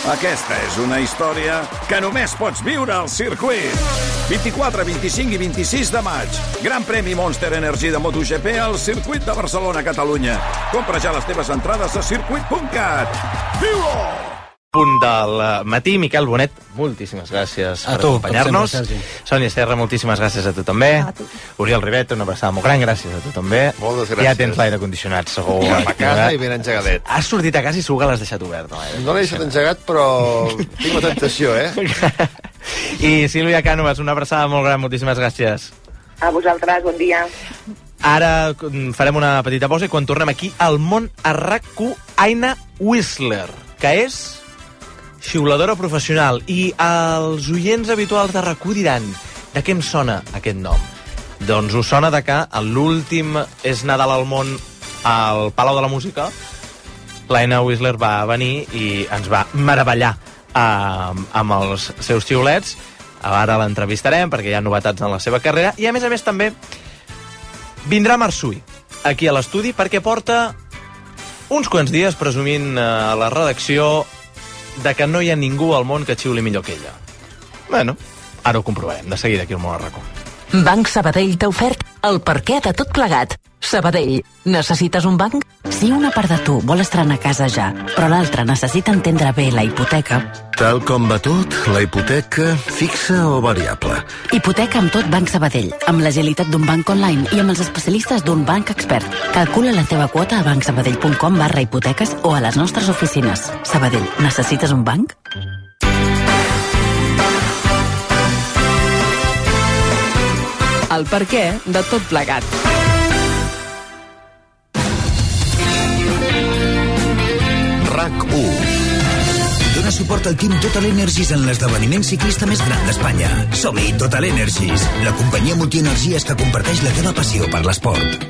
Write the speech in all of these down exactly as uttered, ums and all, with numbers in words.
Aquesta és una història que només pots viure al circuit. vint-i-quatre, vint-i-cinc i vint-i-sis de maig. Gran premi Monster Energy de MotoGP al circuit de Barcelona, Catalunya. Compra ja les teves entrades a circuit punt cat. Viu-ho! Punt del matí. Miquel Bonet, moltíssimes gràcies a per tu, acompanyar-nos. sempre, Sònia Serra, moltíssimes gràcies a tu també. A tu. Oriol Ribet, una abraçada molt gran, gràcies a tu també. Moltes gràcies. Ja tens l'aire condicionat, segur. A casa i ben engegadet. Has sortit a casa i segur que l'has deixat obert. No l'he deixat engegat, però tinc la tentació, eh? I Sílvia Cànovas, una abraçada molt gran, moltíssimes gràcies. A vosaltres, bon dia. Ara farem una petita pausa i quan tornem aquí al món a R A C u, Aina Whistler, que és xiuladora professional. I els oients habituals de R A C u diran: de què em sona aquest nom? Doncs us sona de que l'últim És Nadal al món al Palau de la Música, l'Aina Whistler va venir i ens va meravellar eh, amb els seus xiulets. Ara l'entrevistarem perquè hi ha novetats en la seva carrera. I a més a més també vindrà Marsui aquí a l'estudi perquè porta uns quants dies presumint a la redacció de que no hi ha ningú al món que xiuli millor que ella. Bueno, ara ho comprovarem de seguida aquí al món a R A C u. Banc Sabadell t'ha ofert el perquè de tot plegat. Sabadell, necessites un banc? Si una part de tu vol estrenar casa ja, però l'altra necessita entendre bé la hipoteca... Tal com va tot, la hipoteca fixa o variable? Hipoteca amb tot Banc Sabadell, amb l'agilitat d'un banc online i amb els especialistes d'un banc expert. Calcula la teva quota a bancsabadell punt com barra hipoteques o a les nostres oficines. Sabadell, necessites un banc? El perquè de tot plegat. R A C u. Dóna suport al Team Total Energies en l'esdeveniment ciclista més gran d'Espanya. Som-hi, Total Energies, la companyia multienergies que comparteix la teva passió per l'esport.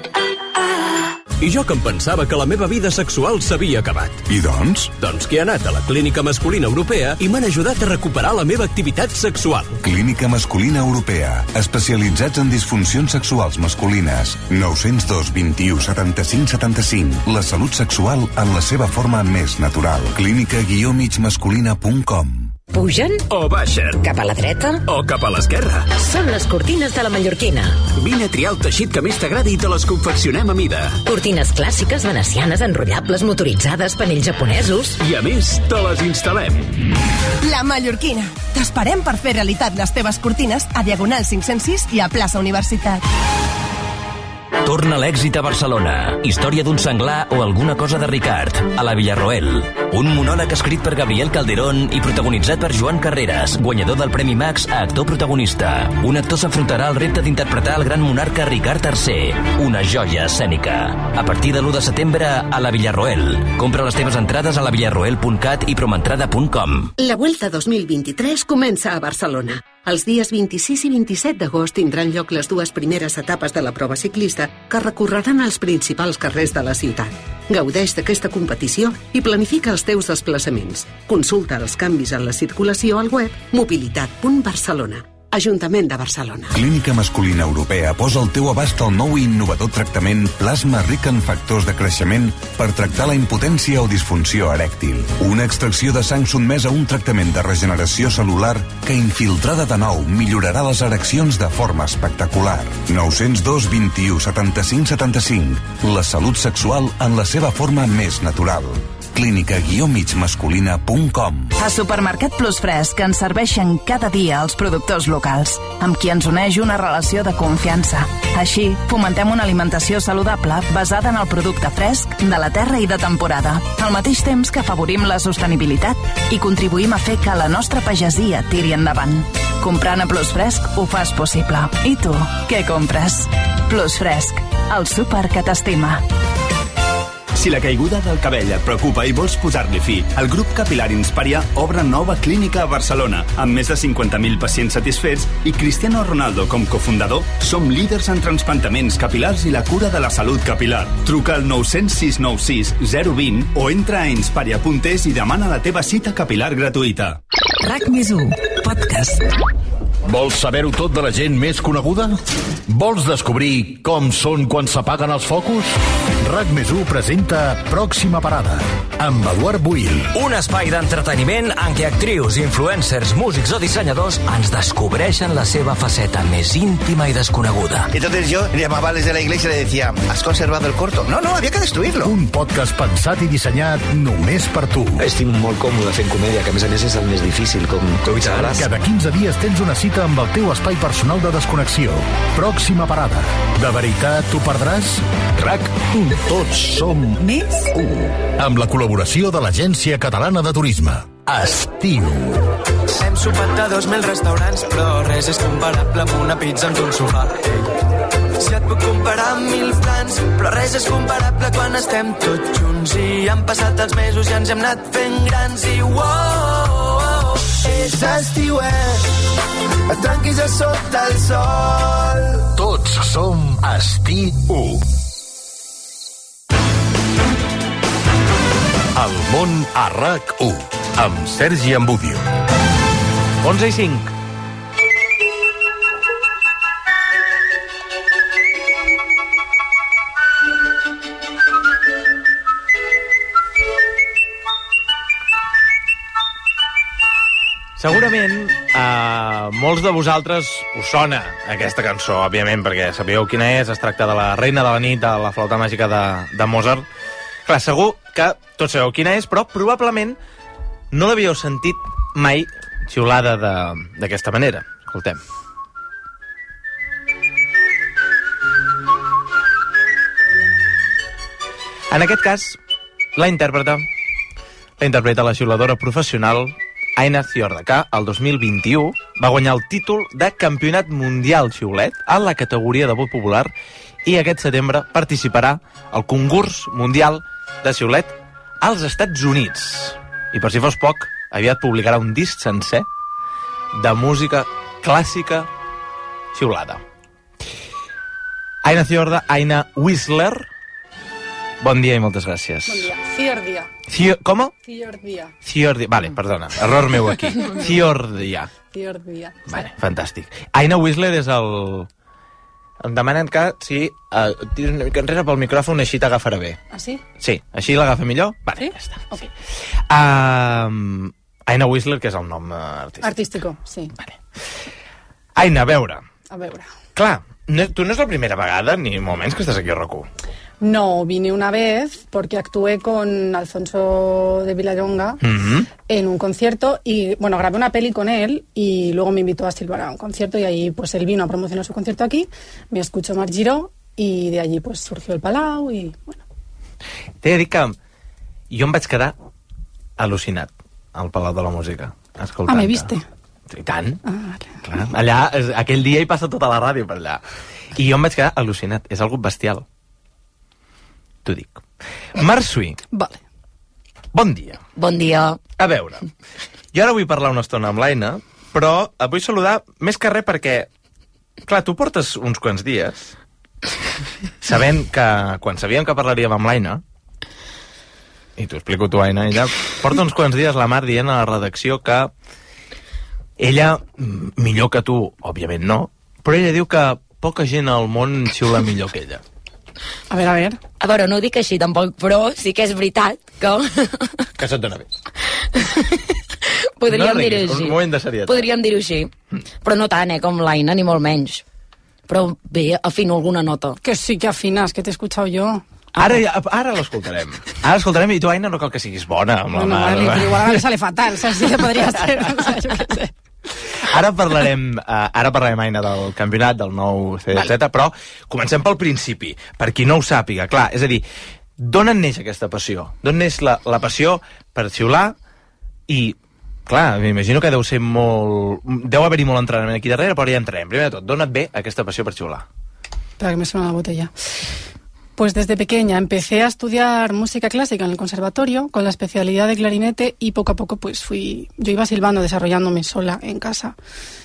I jo que em pensava que la meva vida sexual s'havia acabat. I doncs? Doncs que he anat a la Clínica Masculina Europea i m'han ajudat a recuperar la meva activitat sexual. Clínica Masculina Europea, especialitzats en disfuncions sexuals masculines. nou zero dos, vint u, setanta-cinc, setanta-cinc. La salut sexual en la seva forma més natural. clínica guió mig masculina punt com. Pugen o baixen, cap a la dreta o cap a l'esquerra. Són les cortines de la Mallorquina. Vine a triar el teixit que més t'agradi i te les confeccionem a mida. Cortines clàssiques, venecianes, enrotllables, motoritzades, panells japonesos. I a més, te les instal·lem. La Mallorquina. T'esperem per fer realitat les teves cortines a Diagonal cinc-cents sis i a plaça Universitat. Torna l'èxit a Barcelona. Història d'un senglar o alguna cosa de Ricard, a la Villarroel. Un monòleg escrit per Gabriel Calderón i protagonitzat per Joan Carreras, guanyador del Premi Max a actor protagonista. Un actor s'enfrontarà al repte d'interpretar el gran monarca Ricard tercer. Una joia escènica. A partir de l'u de setembre a la Villarroel. Compra les teves entrades a la villarroel punt cat i promentrada punt com. La Vuelta dos mil vint-i-tres comença a Barcelona. Els dies vint-i-sis i vint-i-set d'agost tindran lloc les dues primeres etapes de la prova ciclista que recorreran els principals carrers de la ciutat. Gaudeix d'aquesta competició i planifica els teus desplaçaments. Consulta els canvis en la circulació al web mobilitat punt barcelona. Ajuntament de Barcelona. Clínica Masculina Europea posa al teu abast el nou i innovador tractament plasma ric en factors de creixement per tractar la impotència o disfunció erèctil. Una extracció de sang sotmesa a un tractament de regeneració cel·lular que, infiltrada de nou, millorarà les ereccions de forma espectacular. nou zero dos, vint u, setanta-cinc, setanta-cinc. La salut sexual en la seva forma més natural. clínica guió mig masculina punt com. A Supermercat Plus Fresc ens serveixen cada dia els productors locals, amb qui ens uneix una relació de confiança. Així, fomentem una alimentació saludable basada en el producte fresc, de la terra i de temporada, al mateix temps que afavorim la sostenibilitat i contribuïm a fer que la nostra pagesia tiri endavant. Comprant a Plus Fresc ho fas possible. I tu, què compres? Plus Fresc, el súper que t'estima. Si la caiguda del cabell et preocupa i vols posar-li fi, el grup Capilar Inspària obre nova clínica a Barcelona, amb més de cinquanta mil pacients satisfets i Cristiano Ronaldo com cofundador. Som líders en transplantaments capilars i la cura de la salut capilar. Truca al nou zero sis nou sis zero dos zero o entra a inspària punt es i demana la teva cita capilar gratuïta. R A C més u, podcast. Vols saber-ho tot de la gent més coneguda? Vols descobrir com són quan s'apaguen els focus? RAC més u presenta Pròxima Parada, amb Eduard Buil. Un espai d'entreteniment en què actrius, influencers, músics o dissenyadors ens descobreixen la seva faceta més íntima i desconeguda. Entonces yo llamaba desde la iglesia y le decía, ¿has conservado el corto? No, no, había que destruirlo. Un podcast pensat i dissenyat només per tu. Estic molt còmode fent comèdia, que a més a més és el més difícil, com tu hi sabràs. Cada quinze dies tens una cita amb el teu espai personal de desconnexió. Pròxima Parada. De veritat t'ho perdràs? RAC u. Tots som més u. Amb la col·laboració de l'Agència Catalana de Turisme. Estiu. Hem sopat de dos mil restaurants, però res és comparable amb una pizza amb un sofà. Si et puc comparar amb mil plans, però res és comparable quan estem tots junts. I han passat els mesos i ens hem anat fent grans i uau, és estiuet, et tranquis a sota el sol. Tots som Estiu. El món a RAC u, amb Sergi Ambudio. onze i cinc. Segurament a molts de vosaltres us sona aquesta cançó, òbviament, perquè sabíeu quina és. Es tracta de la Reina de la nit, de la flauta màgica de, de Mozart. Clar, segur que tots sabeu quina és, però probablement no l'havíeu sentit mai xiulada d'aquesta manera. Escoltem. En aquest cas, la intèrpreta, la interpreta la xiuladora professional Aina Ciorda, que el dos mil vint-i-u va guanyar el títol de Campionat Mundial Xiulet a la categoria de vot popular i aquest setembre participarà al concurs mundial de xiulet als Estats Units. I per si fos poc, aviat publicarà un disc sencer de música clàssica xiulada. Aina Ciorda, Aina Whistler, bon dia i moltes gràcies. Bon dia. Ciordia. Cio... Com? Ciordia. Ciordia. Vale, perdona, error meu aquí. Ciordia. Ciordia. Vale, fantàstic. Aina Whistler és el... Em demanen que si uh, tires una mica enrere pel micròfon així t'agafarà bé. Ah, sí? Sí, així l'agafa millor? Vale, sí? Ja està. Okay. Uh, Aina Whistler, que és el nom uh, artístic. Artístico, sí. Vale. Aina, a veure. A veure. Clar, no, tu no és la primera vegada, ni molt menys, que estàs aquí a RAC u. No, vine una vez porque actué con Alfonso de Vilallonga uh-huh. en un concierto y, bueno, grabé una peli con él y luego me invitó a silbar a un concierto y ahí, pues, él vino a promocionar su concierto aquí, me escuchó Marc Giró y de allí, pues, surgió el Palau y, bueno. T'he de dir que jo em vaig quedar al·lucinat al Palau de la Música, escoltant-te. Ah, m'he viste? I tant. Ah, vale. Clar, allà, aquell dia hi passa tota la ràdio per allà. I jo em vaig quedar al·lucinat, és algo bestial. T'ho dic. Marsui. Vale. Bon dia. Bon dia. A veure, jo ara vull parlar una estona amb l'Aina, però et vull saludar més que res perquè, clar, tu portes uns quants dies sabent que, quan sabíem que parlaríem amb l'Aina, i t'ho explico tu, Aina, ella porta uns quants dies la Mar dient a la redacció que ella, millor que tu, òbviament no, però ella diu que poca gent al món xiula millor que ella. A veure, a veure. A veure, no ho dic així tampoc, però sí que és veritat que... Que se't dona bé. Podríem no dir-ho així. Un moment de serietat. Podríem dir-ho així. Però no tant, eh, com l'Aina, ni molt menys. Però bé, afino alguna nota. Que sí que afinas, que t'he escuchado jo. Ara, ara l'escoltarem. Ara l'escoltarem i tu, Aina, no cal que siguis bona amb la no, Mar. No, igual a mi sale fatal, saps? Sí que podria ser, o sea, jo què sé. Ara parlarem, uh, ara parlarem, Aina, del campionat, del nou C D, vale. etcètera. Però comencem pel principi, per qui no ho sàpiga. Clar, és a dir, d'on en neix aquesta passió? D'on neix la, la passió per xiular? I, clar, m'imagino que deu ser molt... Deu haver-hi molt entrenament aquí darrere, però ja entrarem. Primer de tot, d'on et ve aquesta passió per xiular? Espera, que me suena la botella. Pues desde pequeña empecé a estudiar música clásica en el conservatorio con la especialidad de clarinete y poco a poco pues fui, yo iba silbando, desarrollándome sola en casa.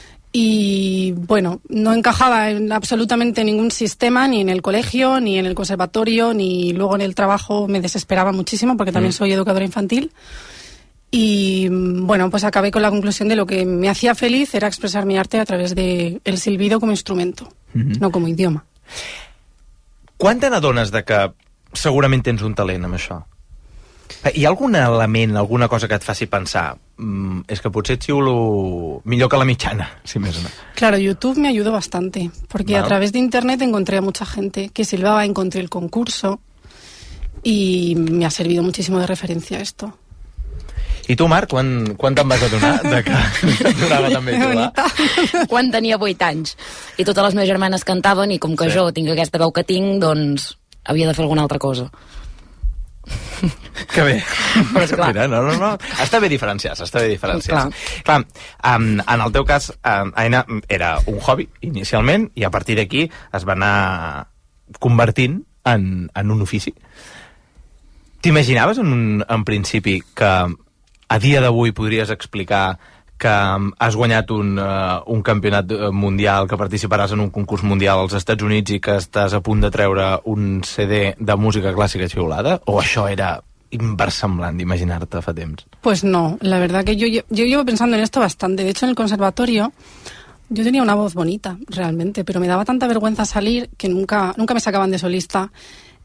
Y bueno, no encajaba en absolutamente ningún sistema, ni en el colegio, ni en el conservatorio, ni luego en el trabajo. Me desesperaba muchísimo porque también mm. soy educadora infantil. Y bueno, pues acabé con la conclusión de lo que me hacía feliz era expresar mi arte a través del silbido como instrumento, mm-hmm. no com a idioma. Quan te n'adones de que segurament tens un talent amb això? Hi ha algun element, alguna cosa que et faci pensar mm, és que potser xiulo millor que la mitjana, si més no? Claro, YouTube me ayudó bastante, porque ¿no? a través de internet encontré a mucha gente que silbaba, encontré el concurso y me ha servido muchísimo de referencia a esto. I tu, Marc, quan, quan te'n vas adonar de que t'adorava també xiular? Quan tenia vuit anys. I totes les meves germanes cantaven i com que sí. jo tinc aquesta veu que tinc, doncs havia de fer alguna altra cosa. Que bé. Però és clar. Mira, no, no, no. Està bé diferenciar, està bé diferenciar. Clar, um, en el teu cas, um, Aina, era un hobby inicialment i a partir d'aquí es va anar convertint en, en un ofici. T'imaginaves en, un, en principi que a dia d'avui podries explicar que has guanyat un, uh, un campionat mundial, que participaràs en un concurs mundial als Estats Units i que estàs a punt de treure un C D de música clàssica xiulada? O això era inversemblant d'imaginar-te fa temps? Pues no, la verdad que yo, yo, yo llevo pensando en esto bastante. De hecho, en el conservatorio yo tenía una voz bonita, realmente, pero me daba tanta vergüenza salir que nunca, nunca me sacaban de solista.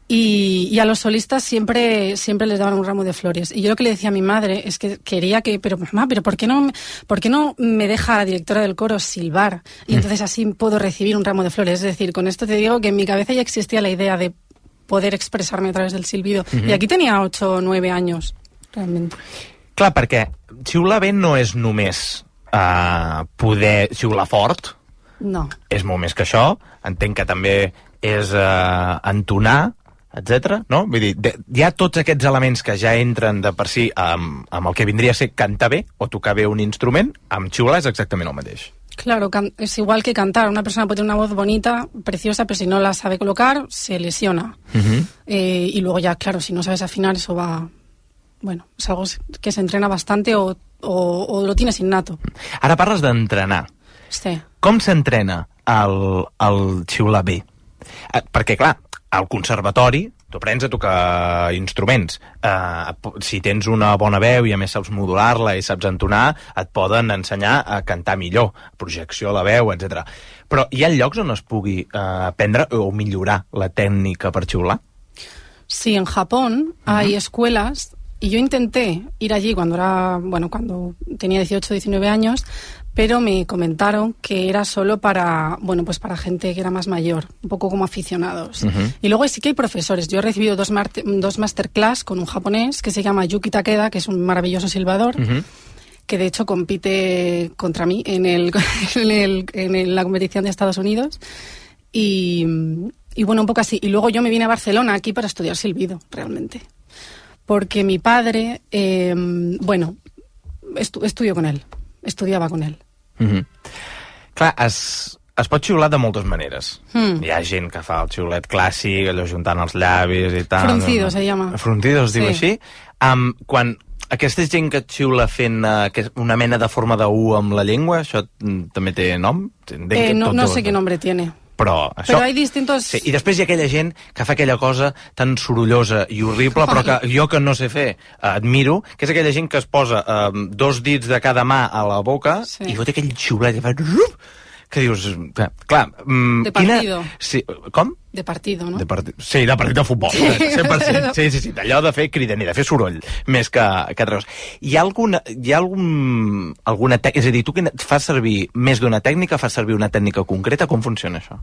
Y, y a los solistas siempre, siempre les daban un ramo de flores. Y yo lo que le decía a mi madre es que quería que, pero mamá, pero ¿por qué no, por qué no me deja la directora del coro silbar? Y entonces así puedo recibir un ramo de flores. Es decir, con esto te digo que en mi cabeza ya existía la idea de poder expresarme a través del silbido. Uh-huh. Y aquí tenía ocho o nueve años, realmente. Clar, perquè xiular bé no és només uh, poder xiular fort. No. És molt més que això. Entenc que també és uh, entonar, etcètera, no? Vull dir, de, hi ha tots aquests elements que ja entren de per si amb, amb el que vindria a ser cantar bé o tocar bé un instrument, amb xiular és exactament el mateix. Claro, es igual que cantar. Una persona puede tener una voz bonita, preciosa, pero si no la sabe colocar, se lesiona. Uh-huh. Eh, y luego ya, claro, si no sabes afinar, eso va... Bueno, es algo que se entrena bastante o, o, o lo tienes innato. Ara parles d'entrenar. Sí. Com s'entrena el, el xiular bé? Eh, perquè, clar, al conservatori tu aprens a tocar instruments. Uh, si tens una bona veu i a més saps modular-la i saps entonar, et poden ensenyar a cantar millor, projecció a la veu, etcètera. Però hi ha llocs on es pugui uh, aprendre o millorar la tècnica per xiular? Sí, en Japón uh-huh. hay escuelas y yo intenté ir allí cuando era, bueno, cuando tenía dieciocho, diecinueve años, pero me comentaron que era solo para, bueno, pues para gente que era más mayor, un poco como aficionados. Uh-huh. Y luego sí que hay profesores. Yo he recibido dos, mar- dos masterclass con un japonés que se llama Yuki Takeda, que es un maravilloso silbador, uh-huh. que de hecho compite contra mí en, el, en, el, en el, la competición de Estados Unidos. Y, y bueno, un poco así. Y luego yo me vine a Barcelona aquí para estudiar silbido, realmente. Porque mi padre, eh, bueno, estu- estudió con él, estudiava con él. Mm-hmm. Clar, es, es pot xiular de moltes maneres. Mm. Hi ha gent que fa el xiulet clàssic, allò juntant els llavis i tal. Fruncido, se llama. Fruncido es diu sí. així. Um, quan aquesta gent que xiula fent uh, que una mena de forma de U amb la llengua, això mm, també té nom? Eh, no, no sé qué nombre tiene. Però, això, però hay distintos... Sí, i després hi ha aquella gent que fa aquella cosa tan sorollosa i horrible, però que jo que no sé fer admiro, que és aquella gent que es posa um, dos dits de cada mà a la boca sí. i fot aquell xiulet que fa... que dius... Clar, clar um, de partido. Quina... Sí, com? De partido, no? De partit... Sí, de partit de futbol. Sí. cent per cent. Sí, sí, sí, d'allò de fer cridaner, de fer soroll, més que, que altra cosa. Hi ha alguna... Hi ha algun, alguna tècnica... És a dir, tu que fas servir més d'una tècnica, fas servir una tècnica concreta? Com funciona això?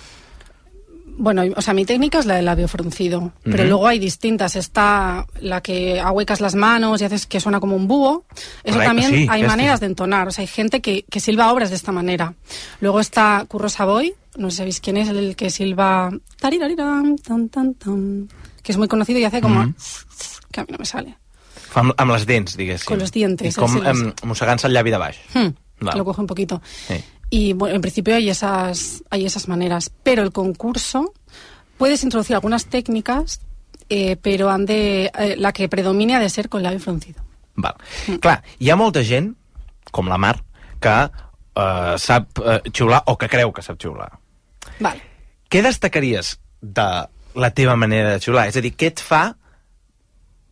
Bueno, o sea, mi técnica es la del labio fruncido, uh-huh. pero luego hay distintas. Está la que ahuecas las manos y haces que suena como un búho. Eso Correcto, también sí, hay este. maneras de entonar. O sea, hay gente que, que silba obras de esta manera. Luego está Curro Savoy, no sé si sabéis quién es, el que silba tarirariram, tan, tan, tan, que es muy conocido y hace como... Uh-huh. que a mí no me sale. Amb, amb les dents, diguéssim. Con los dientes. I com um, mossegant-se el llavi de baix. Hmm, lo coge un poquito. Sí. Y bueno, en principio hay esas, hay esas maneras, pero el concurso puedes introducir algunas técnicas, eh, pero han de, eh, la que predomine ha de ser con labio fruncido. Val. Mm. Clar, hi ha molta gent, com la Mar, que eh, sap eh, xiular o que creu que sap xiular. Val. Què destacaries de la teva manera de xiular? És a dir, què et fa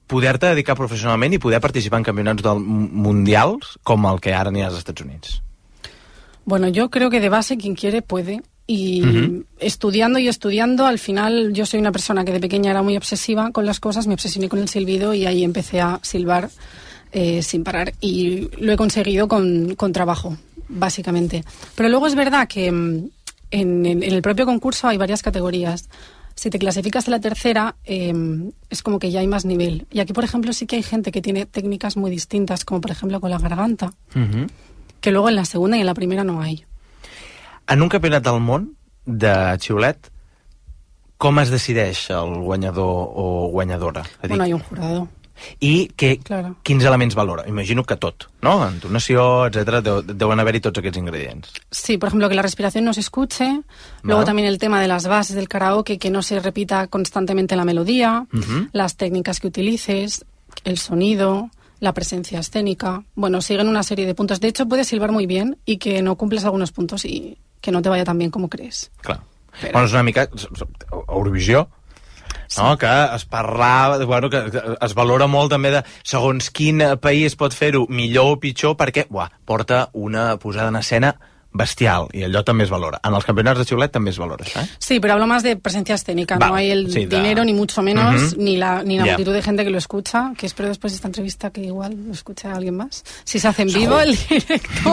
poder-te dedicar professionalment i poder participar en campionats del mundials com el que ara n'hi ha als Estats Units? Bueno, yo creo que de base quien quiere puede. Y Uh-huh. estudiando y estudiando, al final yo soy una persona que de pequeña era muy obsesiva con las cosas, me obsesioné con el silbido y ahí empecé a silbar eh, sin parar. Y lo he conseguido con, con trabajo, básicamente. Pero luego es verdad que mm, en, en, en el propio concurso hay varias categorías. Si te clasificas en la tercera, eh, es como que ya hay más nivel. Y aquí, por ejemplo, sí que hay gente que tiene técnicas muy distintas, como por ejemplo con la garganta, Uh-huh. que luego en la segunda y en la primera no hay. En un campionat del món de xiulet, com es decideix el guanyador o guanyadora? És a dir, Bueno, hay un jurado. I que, Claro. quins elements valora? Imagino que tot, no? Entonació, etcètera, deu, deuen haver-hi tots aquests ingredients. Sí, por ejemplo, que la respiración no se escuche. Luego Va. también el tema de las bases del karaoke, que no se repita constantemente la melodía. Uh-huh. Las técnicas que utilices, el sonido, la presencia escénica. Bueno, siguen una serie de puntos. De hecho, puedes silbar muy bien y que no cumples algunos puntos y que no te vaya tan bien como crees. Clar. Però... Bueno, és una mica Eurovisió, no? Que es parla, bueno, que que es valora molt també de segons quin país pot fer-ho millor o pitjor perquè, buah, porta una posada en escena bestial, i allò també es valora. En els campionats de xiulet també es valora, això, eh? Sí, pero hablo más de presencia escénica. Va, no hay el sí, de- dinero, ni mucho menos, Uh-huh. ni la, ni la Ya. multitud de gente que lo escucha, que espero después de esta entrevista que igual lo escuche alguien más. Si se hace en Segur. vivo el directo.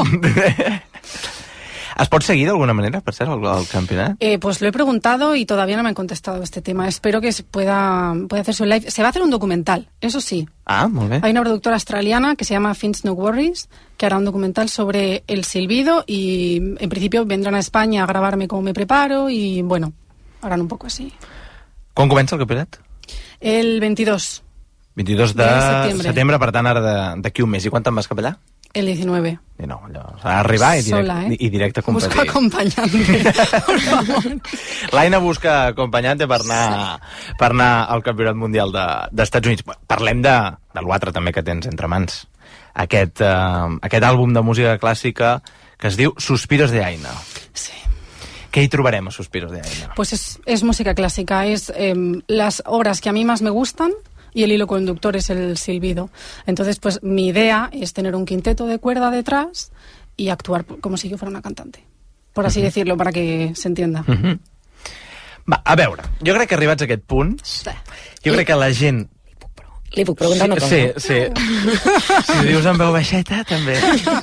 Es pot seguir d'alguna manera, per cert, el, el campionat? Eh, pues lo he preguntado y todavía no me han contestado este tema. Espero que se pueda, pueda hacerse un live. Se va a hacer un documental, eso sí. Ah, molt bé. Hay una productora australiana que se llama Fins No Worries, que hará un documental sobre el silbido y en principio vendrán a España a grabarme cómo me preparo y bueno, harán un poco así. Quan comença el campionat? El veintidós, vint-i-dos de, De setembre. setembre, per tant, ara de- d'aquí un mes. I quan te'n vas cap allà? el diecinueve. I no, allò, s'ha d'arribar i, direct, Sola, eh? i directe a competir. Busco acompañante, por favor. L'Aina busca acompanyante per anar, per anar al Campionat Mundial de- d'Estats Units. Parlem de, de l'altre també que tens entre mans. Aquest, eh, aquest àlbum de música clàssica que es diu Suspiros de Aina. Sí. Què hi trobarem a Suspiros de Aina? Pues es, es música clásica, es eh, las obras que a mí más me gustan y el hilo conductor es el silbido. Entonces, pues mi idea es tener un quinteto de cuerda detrás y actuar como si yo fuera una cantante, por así Ujú. decirlo, para que se entienda. Uh-huh. Va, a veure, jo crec que arribats a aquest punt, jo crec que la gent... Li puc preguntar una cosa? Sí, sí. Si ho dius en veu baixeta, també.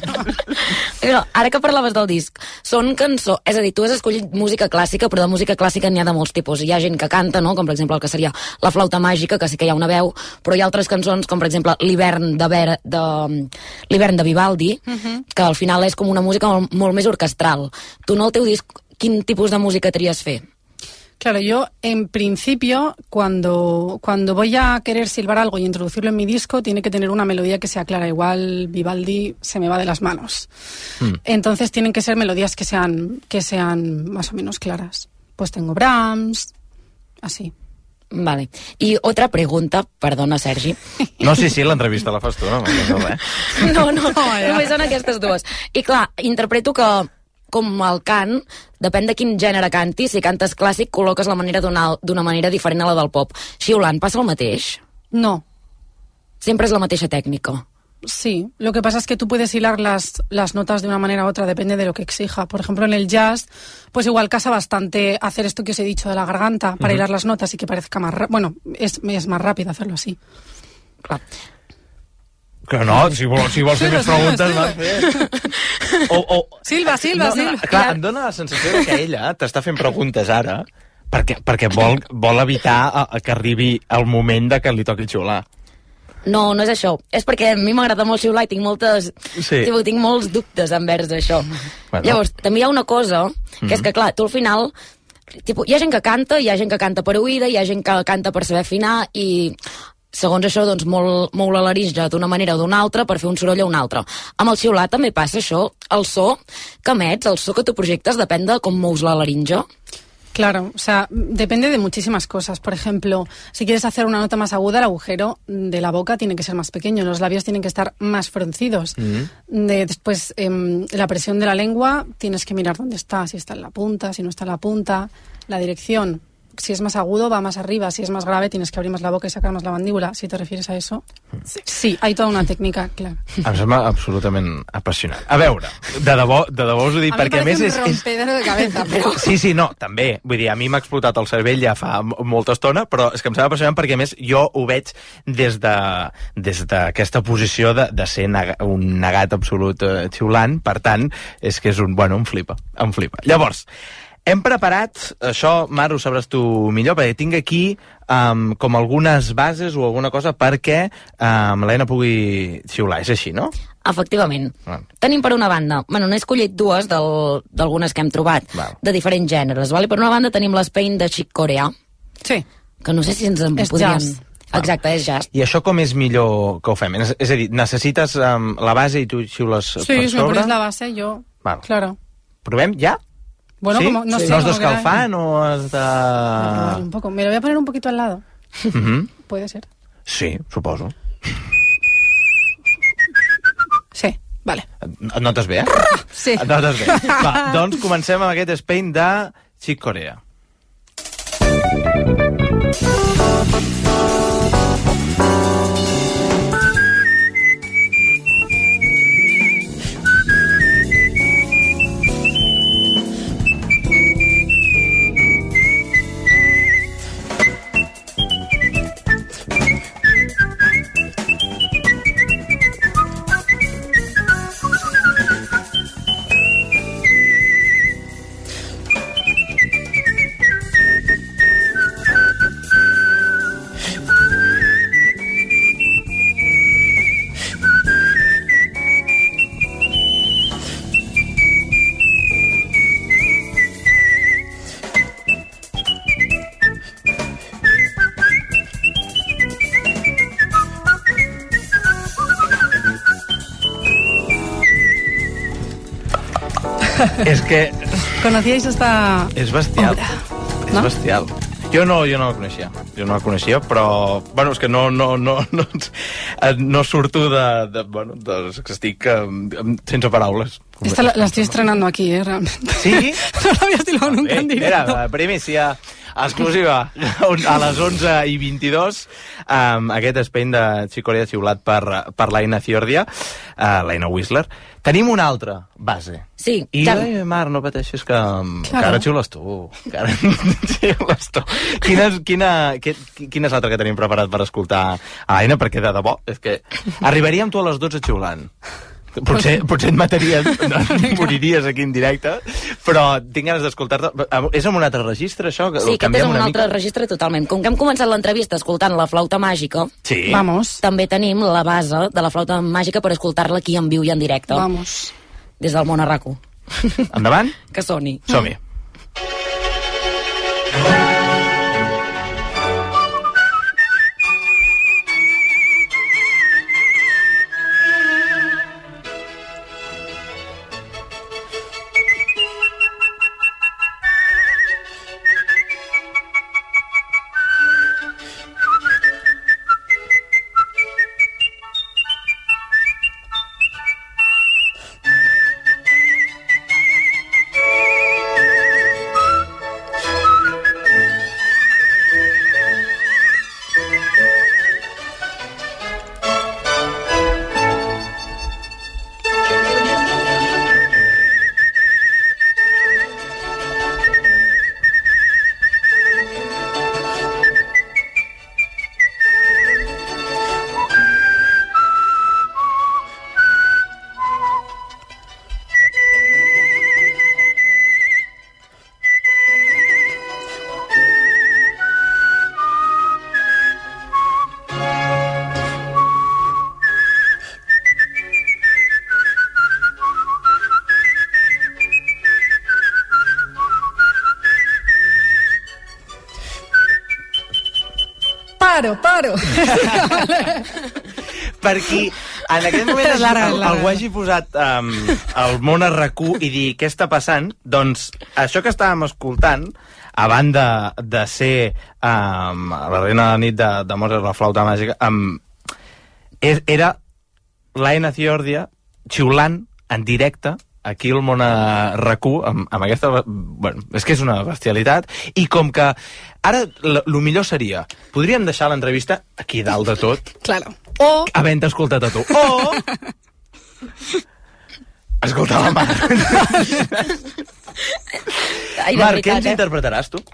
No, ara que parlaves del disc, són cançó... És a dir, tu has escollit música clàssica, però de música clàssica n'hi ha de molts tipus. Hi ha gent que canta, no?, com per exemple el que seria La flauta màgica, que sí que hi ha una veu, però hi ha altres cançons, com per exemple L'hivern de, Ver... de... L'hivern de Vivaldi, Ujú. que al final és com una música molt, molt més orquestral. Tu en el teu disc, quin tipus de música tries fer? Claro, yo en principio, cuando, cuando voy a querer silbar algo y introducirlo en mi disco, tiene que tener una melodía que sea clara. Igual Vivaldi se me va de las manos. Mm. Entonces tienen que ser melodías que sean, que sean más o menos claras. Pues tengo Brahms, así. Vale. I otra pregunta, perdona, Sergi. No, sí, sí, l'entrevista la fas tu, no? No, res. No, no, ja. només són aquestes dues. I clar, interpreto que, com el cant, depèn de quin gènere cantis, si cantes clàssic col·loques la manera d'una d'una manera diferent a la del pop. Xiulant, passa el mateix? No. Sempre és la mateixa tècnica. Sí, lo que pasa es que tú puedes hilar las, las notas de una manera u otra, depende de lo que exija. Por ejemplo, en el jazz, pues igual casa bastante hacer esto que os he dicho de la garganta para Ujú. hilar las notas y que parezca más... ra- Bueno, es, es más rápido hacerlo así. Clar. Que no, si vols, si vols fer més preguntes, vas fer. O, o... Silva, Silva, no, Silva. Clar, em dóna la sensació de que ella t'està fent preguntes ara perquè, perquè vol, vol evitar a, a que arribi el moment de que li toqui xiular. No, no és això. És perquè a mi m'agrada molt xiular i tinc moltes... Sí. Tipo, tinc molts dubtes envers això. Bueno. Llavors, també hi ha una cosa, que Mhm. és que, clar, tu al final... Tipo, hi ha gent que canta, hi ha gent que canta per oïda, hi ha gent que canta per saber afinar i segons això, doncs, molt, mou la laringe d'una manera o d'una altra per fer un soroll a una altra. Amb el xiular també passa això. El so que emets, el so que tu projectes, depèn de com mous la laringe. Claro, o sea, depende de muchísimas cosas. Por ejemplo, si quieres hacer una nota más aguda, el agujero de la boca tiene que ser más pequeño, los labios tienen que estar más fruncidos. De, después, em, la presión de la lengua, tienes que mirar dónde está, si está en la punta, si no está en la punta, la dirección si es más agudo va más arriba, si es más grave tienes que abrir más la boca y sacar más la mandíbula. Si te refieres a eso, sí, hay toda una técnica, clar. Em sembla absolutament apassionant. A veure, de debò, de debò us ho dic, a perquè a més és... A mi em parece un rompedero de cabeza, però... Sí, sí, no, també. Vull dir, a mi m'ha explotat el cervell ja fa molta estona, però és que em sembla apassionant perquè, a més, jo ho veig des de des d'aquesta posició de, de ser nega, un negat absolut eh, xiulant, per tant, és que és un... Bueno, em flipa, em flipa. Llavors, hem preparat, això, Mar, ho sabràs tu millor, perquè tinc aquí um, com algunes bases o alguna cosa perquè um, l'Aina pugui xiular. És així, no? Efectivament. Ah. Tenim per una banda, bueno, n'he escollit dues d'algunes que hem trobat, Val. de diferents gèneres. Vale? Per una banda tenim l'Spain de Chick Corea. Sí. Que no sé si ens en és podríem... Jazz. Exacte, és jazz. I això com és millor que ho fem? És, és a dir, necessites um, la base i tu xiules sí, per sobre? Sí, si me pones la base, jo... Val. Claro. Provem ja? Bueno, ¿Sí? como, no sí. sé. ¿No has de escalfar o has de...? Un poco. Me lo voy a poner un poquito al lado. Uh-huh. Puede ser. Sí, suposo. Sí, vale. Et notes bé, eh? Sí. Et notes bé. Va, doncs comencem amb aquest Spain de Chick Corea. És que... ¿Conocíais esta És bestial. obra? És ¿No? bestial. Jo no, jo no la coneixia. Jo no la coneixia, però... Bueno, és que no, no, no, no, no surto de... de bueno, de, que estic um, sense paraules. Esta la, la estoy estrenando aquí, ¿eh? Realmente. ¿Sí? No la había estilado nunca en directo. Mira, primicia exclusiva. A les onze i vint-i-dos, um, aquest Spain de Chick Corea xiulat per, per l'Aina Ciordia, uh, l'Aina Whistler. Tenim una altra base. Sí. I, ja... ai, Mar, no pateixis que, claro. que ara xiules tu. Que ara xiules tu. Quina, és, quina, quina és l'altra que tenim preparat per escoltar a l'Aina? Perquè de debò, és que arribaríem tu a les dotze xiulant. Potser, potser et mataries, no, moriries aquí en directe, però tinc ganes d'escoltar-te. És en un altre registre, això? Sí, aquest és en un altre registre totalment. Com que hem començat l'entrevista escoltant la flauta màgica, sí. Vamos. També tenim la base de la flauta màgica per escoltar-la aquí en viu i en directe. Vamos. Des del món a RAC u. Endavant? Que soni. Som-hi. Paro, paro. Per qui en aquest moment És larga, el, larga. algú hagi posat um, el món a RAC u i dir què està passant, doncs això que estàvem escoltant, a banda de ser um, la reina de la nit de, de Mozart, la flauta màgica, um, era l'Aina Ciordia xiulant en directe aquí al món a R A C U, amb, amb aquesta... Bueno, és que és una bestialitat, i com que ara el millor seria, podríem deixar l'entrevista aquí dalt de tot, claro. O... havent escoltat a tu, o... escoltar la Mar. Ai, Mar, veritat, què ens eh? interpretaràs, tu?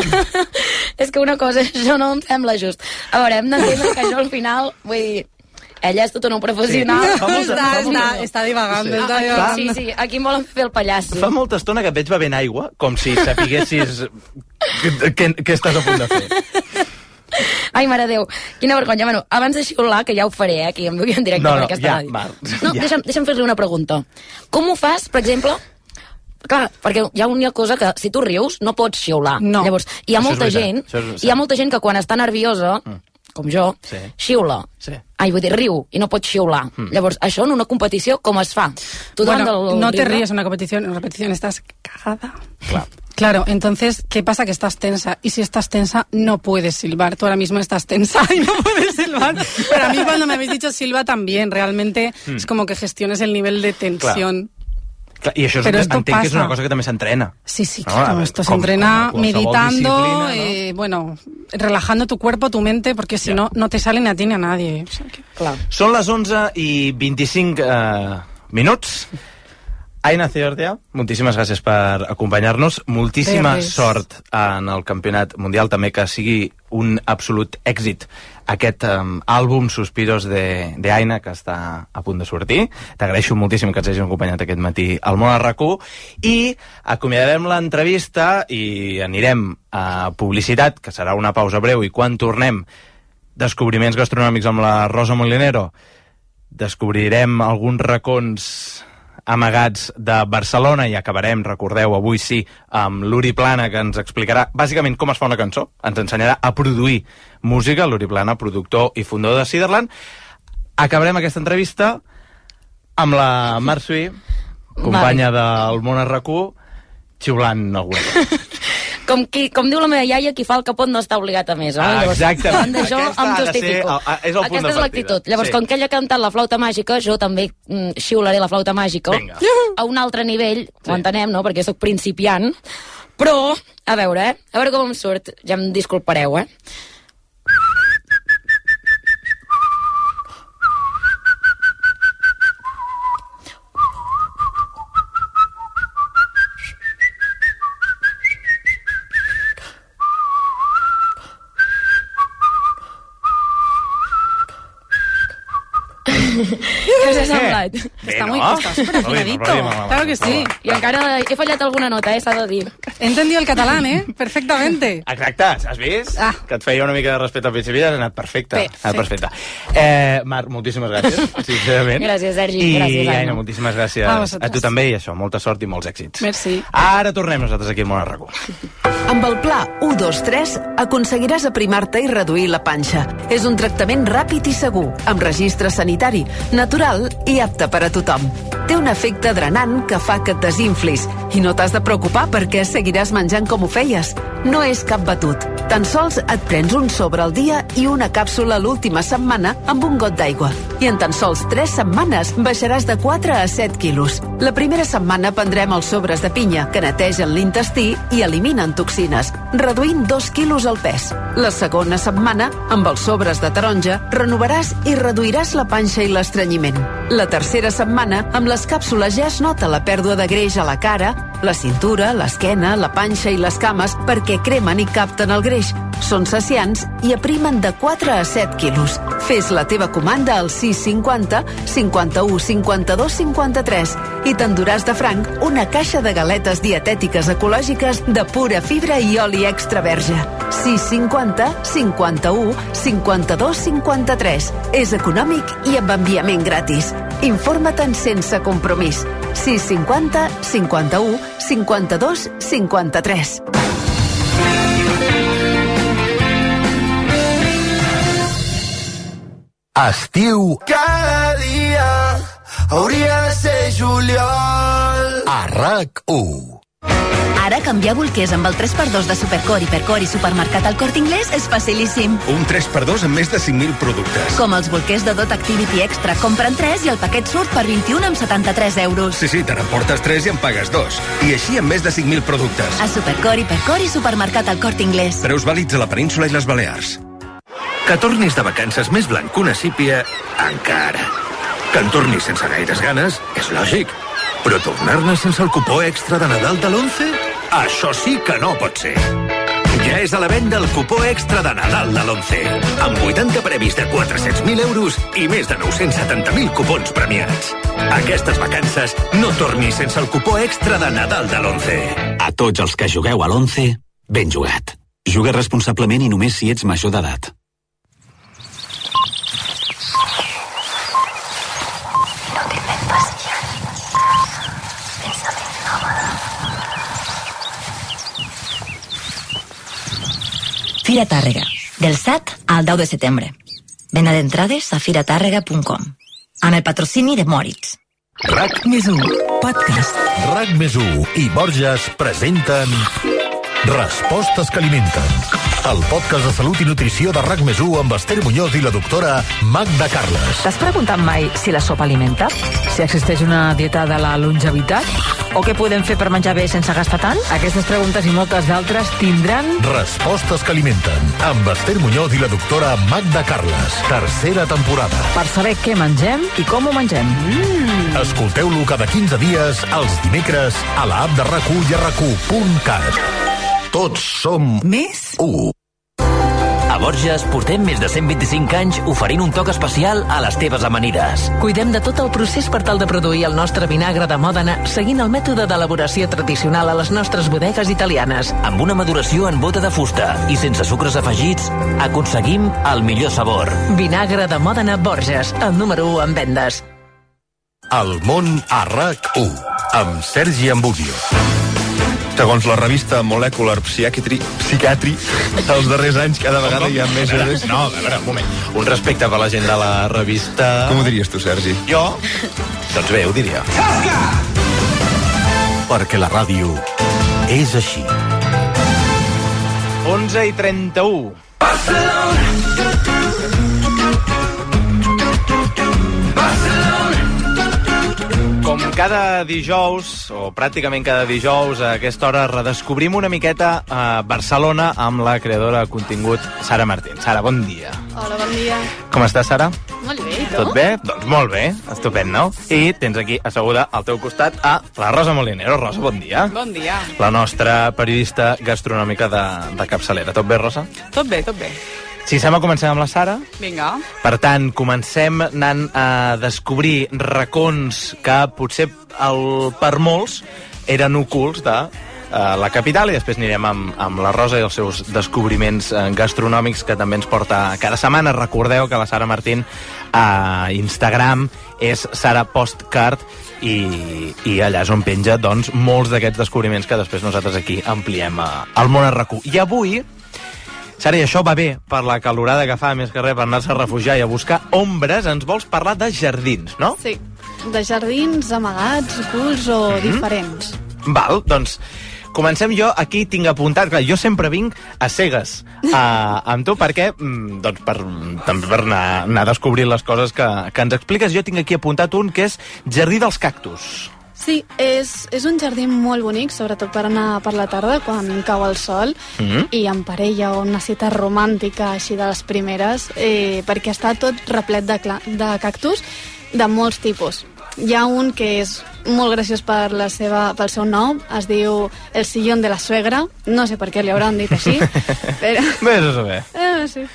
És que una cosa, això no em sembla just. A veure, hem d'entendre que jo al final, vull dir, ella és tota una professional. Sí. Fa molta- Està, fa està, molta- està divagant. Sí. Està Aquí, divagant. sí, sí, aquí em volen fer el pallasso. Fa molta estona que et veig bevent aigua, com si sapiguessis què, què estàs a punt de fer. Ai, mare Déu, quina vergonya. Bueno, abans de xiular, que ja ho faré, eh, aquí en viu i en directe No, per no, aquesta ja, ràdio. Mar, No, ja. deixa'm, deixa'm fer-li una pregunta. Com ho fas, per exemple... Clar, perquè hi ha una cosa que si tu rius no pots xiular. No. Llavors, hi ha Això és molta veritat, gent, això és hi ha molta gent que quan està nerviosa, Mm. com jo, Sí. xiula. Sí. Ai, vull dir, riu i no pots xiular. Mm. Llavors, això en una competició com es fa? Tu davant Bueno, del no te riure- ríes en una competición, en una competición estás cagada. Clar. Claro, entonces, ¿qué pasa? Que estás tensa. Y si estás tensa, no puedes silbar. Tú ahora mismo estás tensa y no puedes silbar. Pero a mí cuando me habéis dicho silba también, realmente Mm. es como que gestiones el nivel de tensión. Clar, i això és, Pero esto entenc que és pasa. una cosa que també s'entrena. Sí, sí, No, claro. a ver, esto se com- entrena com a qualsevol meditando, disciplina, no? eh, bueno, relajando tu cuerpo, tu mente, porque si no, no te sale ni a ti ni a nadie. O sea que... Clar. Són les onze i vint-i-cinc eh, minuts. Aina Ciordia, moltíssimes gràcies per acompanyar-nos. Moltíssima De res. sort en el Campionat Mundial, també que sigui un absolut èxit aquest um, àlbum Suspiros de, de Aina, que està a punt de sortir. T'agraeixo moltíssim que ens hagin acompanyat aquest matí al món a R A C U, i acomiadarem l'entrevista i anirem a publicitat, que serà una pausa breu, i quan tornem, descobriments gastronòmics amb la Rosa Molinero, descobrirem alguns racons amagats de Barcelona i acabarem, recordeu, avui sí, amb l'Uri Plana, que ens explicarà bàsicament com es fa una cançó, ens ensenyarà a produir música, l'Uri Plana, productor i fundador de Ciderland. Acabarem aquesta entrevista amb la Mar Sui, companya del món a R A C U, xiulant alguna cosa. Com, qui, com diu la meva iaia, qui fa el capot no està obligat a més. Eh? Ah, Llavors, exactament. davant d'això Aquesta em ha de ser justifico. el- és el punt Aquesta de és l'actitud. partida. Llavors, Sí. com que ella ha cantat la flauta màgica, jo també mm, xiularé la flauta màgica. Vinga. A un altre nivell, ho entenem, no?, perquè sóc principiant. Però, a veure, eh? A veure com em surt. Ja em disculpareu, eh? Què us ha semblat? Está muy, está súper afinadito. Claro que sí. I encara he fallat alguna nota, eh, s'ha de dir. He entendido el catalán, ¿eh? Perfectamente. Exacte, has vist? Ah. Que et feia una mica de respecte al principi i has anat perfecte. Perfecte. Ha anat perfecte. Eh, Marc, moltíssimes gràcies, sincerament. Gràcies, Sergi. I Gràcies, Aina. Aina, moltíssimes gràcies A a, vosaltres. tu també, i això, molta sort i molts èxits. Merci. Ara tornem nosaltres aquí al món a R A C U. Amb el pla u dos tres aconseguiràs aprimar-te i reduir la panxa. És un tractament ràpid i segur, amb registre sanitari, natural i apte per a tothom. Té un efecte drenant que fa que et desinflis i no t'has de preocupar perquè seguiràs menjant com ho feies. No és cap batut. Tan sols et prens un sobre al dia i una càpsula l'última setmana amb un got d'aigua. I en tan sols tres setmanes baixaràs de quatre a set quilos. La primera setmana prendrem els sobres de pinya, que netegen l'intestí i eliminen toxines, reduint dos quilos el pes. La segona setmana, amb els sobres de taronja, renovaràs i reduiràs la panxa i l'estrenyiment. La tercera setmana, amb les càpsules ja es nota la pèrdua de greix a la cara, la cintura, l'esquena, la panxa i les cames perquè cremen i capten el greix. Són saciants i aprimen de quatre a set quilos. Fes la teva comanda al sis cinquanta cinquanta-u cinquanta-dos cinquanta-tres i t'enduràs de franc una caixa de galetes dietètiques ecològiques de pura fibra i oli extra verge. sis cinquanta cinquanta-u cinquanta-dos cinquanta-tres. És econòmic i amb enviament gratis. Informa't sense compromís. sis cinquanta cinquanta-u cinquanta-dos cinquanta-tres. Estiu Cada dia hauria de ser juliol. a R A C U. Ara canviar bolquers amb el tres per dos de Supercor, Hipercor i Supermercat al Corte Inglés és facilíssim. Un tres per dos amb més de cinc mil productes. Com els bolquers de Dot Activity Extra. Compren tres i el paquet surt per vint-i-un amb setanta-tres euros. Sí, sí, te n'emportes tres i en pagues dos. I així amb més de cinc mil productes. A Supercor, Hipercor i Supermercat al Corte Inglés. Preus vàlids a la península i les Balears. Que tornis de vacances més blanc que una sípia, encara. Que en tornis sense gaires ganes, és lògic. Però tornar-ne sense el cupó extra de Nadal de l'onze? Això sí que no pot ser. Ja és a la venda el cupó extra de Nadal de l'onze, amb vuitanta premis de quatre-cents mil euros i més de nou-cents setanta mil cupons premiats. Aquestes vacances no tornis sense el cupó extra de Nadal de l'onze. A tots els que jugueu a l'onze, ben jugat. Juga responsablement i només si ets major d'edat. Fira Tàrrega, del set al deu de setembre. Venda d'entrades a firatàrrega punt com. Amb el patrocini de Moritz. RAC més u, podcast. RAC més u i Borges presenten Respostes que alimenten. El podcast de salut i nutrició de RAC més u amb Esther Muñoz i la doctora Magda Carles. T'has preguntat mai si la sopa alimenta? Si existeix una dieta de la longevitat? O què podem fer per menjar bé sense gastar tant? Aquestes preguntes i moltes d'altres tindran... Respostes que alimenten, amb Esther Muñoz i la doctora Magda Carles. Tercera temporada. Per saber què mengem i com ho mengem. Mm. Escolteu-lo cada quinze dies, els dimecres, a l'app de RAC u i a rac u punt cat. Tots som més u. A Borges portem més de cent vint-i-cinc anys oferint un toc especial a les teves amanides. Cuidem de tot el procés per tal de produir el nostre vinagre de Mòdena seguint el mètode d'elaboració tradicional a les nostres bodegues italianes. Amb una maduració en bota de fusta i sense sucres afegits, aconseguim el millor sabor. Vinagre de Mòdena Borges, el número u en vendes. El món a RAC u, amb Sergi Ambusio. Segons la revista Molecular Psychiatry, Psychiatry, els darrers anys cada vegada hi ha més... A veure, no, a veure, un moment. Un respecte per la gent de la revista... Com ho diries tu, Sergi? Jo? Doncs bé, ho diria. Perquè la ràdio és així. onze i trenta-u. Barcelona! Com cada dijous, o pràcticament cada dijous, a aquesta hora redescobrim una miqueta a Barcelona amb la creadora de contingut, Sara Martín. Sara, bon dia. Hola, bon dia. Com estàs, Sara? Molt bé, i tu? Tot bé? Doncs molt bé, estupend, no? I tens aquí asseguda al teu costat a la Rosa Molinero. Rosa, bon dia. Bon dia. La nostra periodista gastronòmica de, de capçalera. Tot bé, Rosa? Tot bé, tot bé. Si sembla, comencem amb la Sara. Vinga. Per tant, comencem anant a descobrir racons que potser el, per molts eren ocults de uh, la capital, i després anirem amb, amb la Rosa i els seus descobriments uh, gastronòmics que també ens porta cada setmana. Recordeu que la Sara Martín a Instagram és Sara Postcard i, i allà és on penja doncs, molts d'aquests descobriments que després nosaltres aquí ampliem uh, al món a RAC u. I avui... Sara, i això va bé per la calorada que fa, més que res, per anar-se a refugiar i a buscar ombres. Ens vols parlar de jardins, no? Sí, de jardins amagats, ocults o mm-hmm. diferents. Val, doncs comencem. Jo aquí tinc apuntat, clar, jo sempre vinc a cegues a, amb tu perquè, doncs per, també per anar, anar a descobrir les coses que, que ens expliques. Jo tinc aquí apuntat un que és Jardí dels Cactus. Sí, és, és un jardí molt bonic, sobretot per anar per la tarda, quan cau el sol, mm-hmm. i en parella o una cita romàntica, així de les primeres, eh, perquè està tot replet de, de cactus de molts tipus. Hi ha un que és molt graciós per la seva, pel seu nom, es diu El sillón de la suegra, no sé per què li hauran dit així, però... Bé, no sé bé. Eh, sí.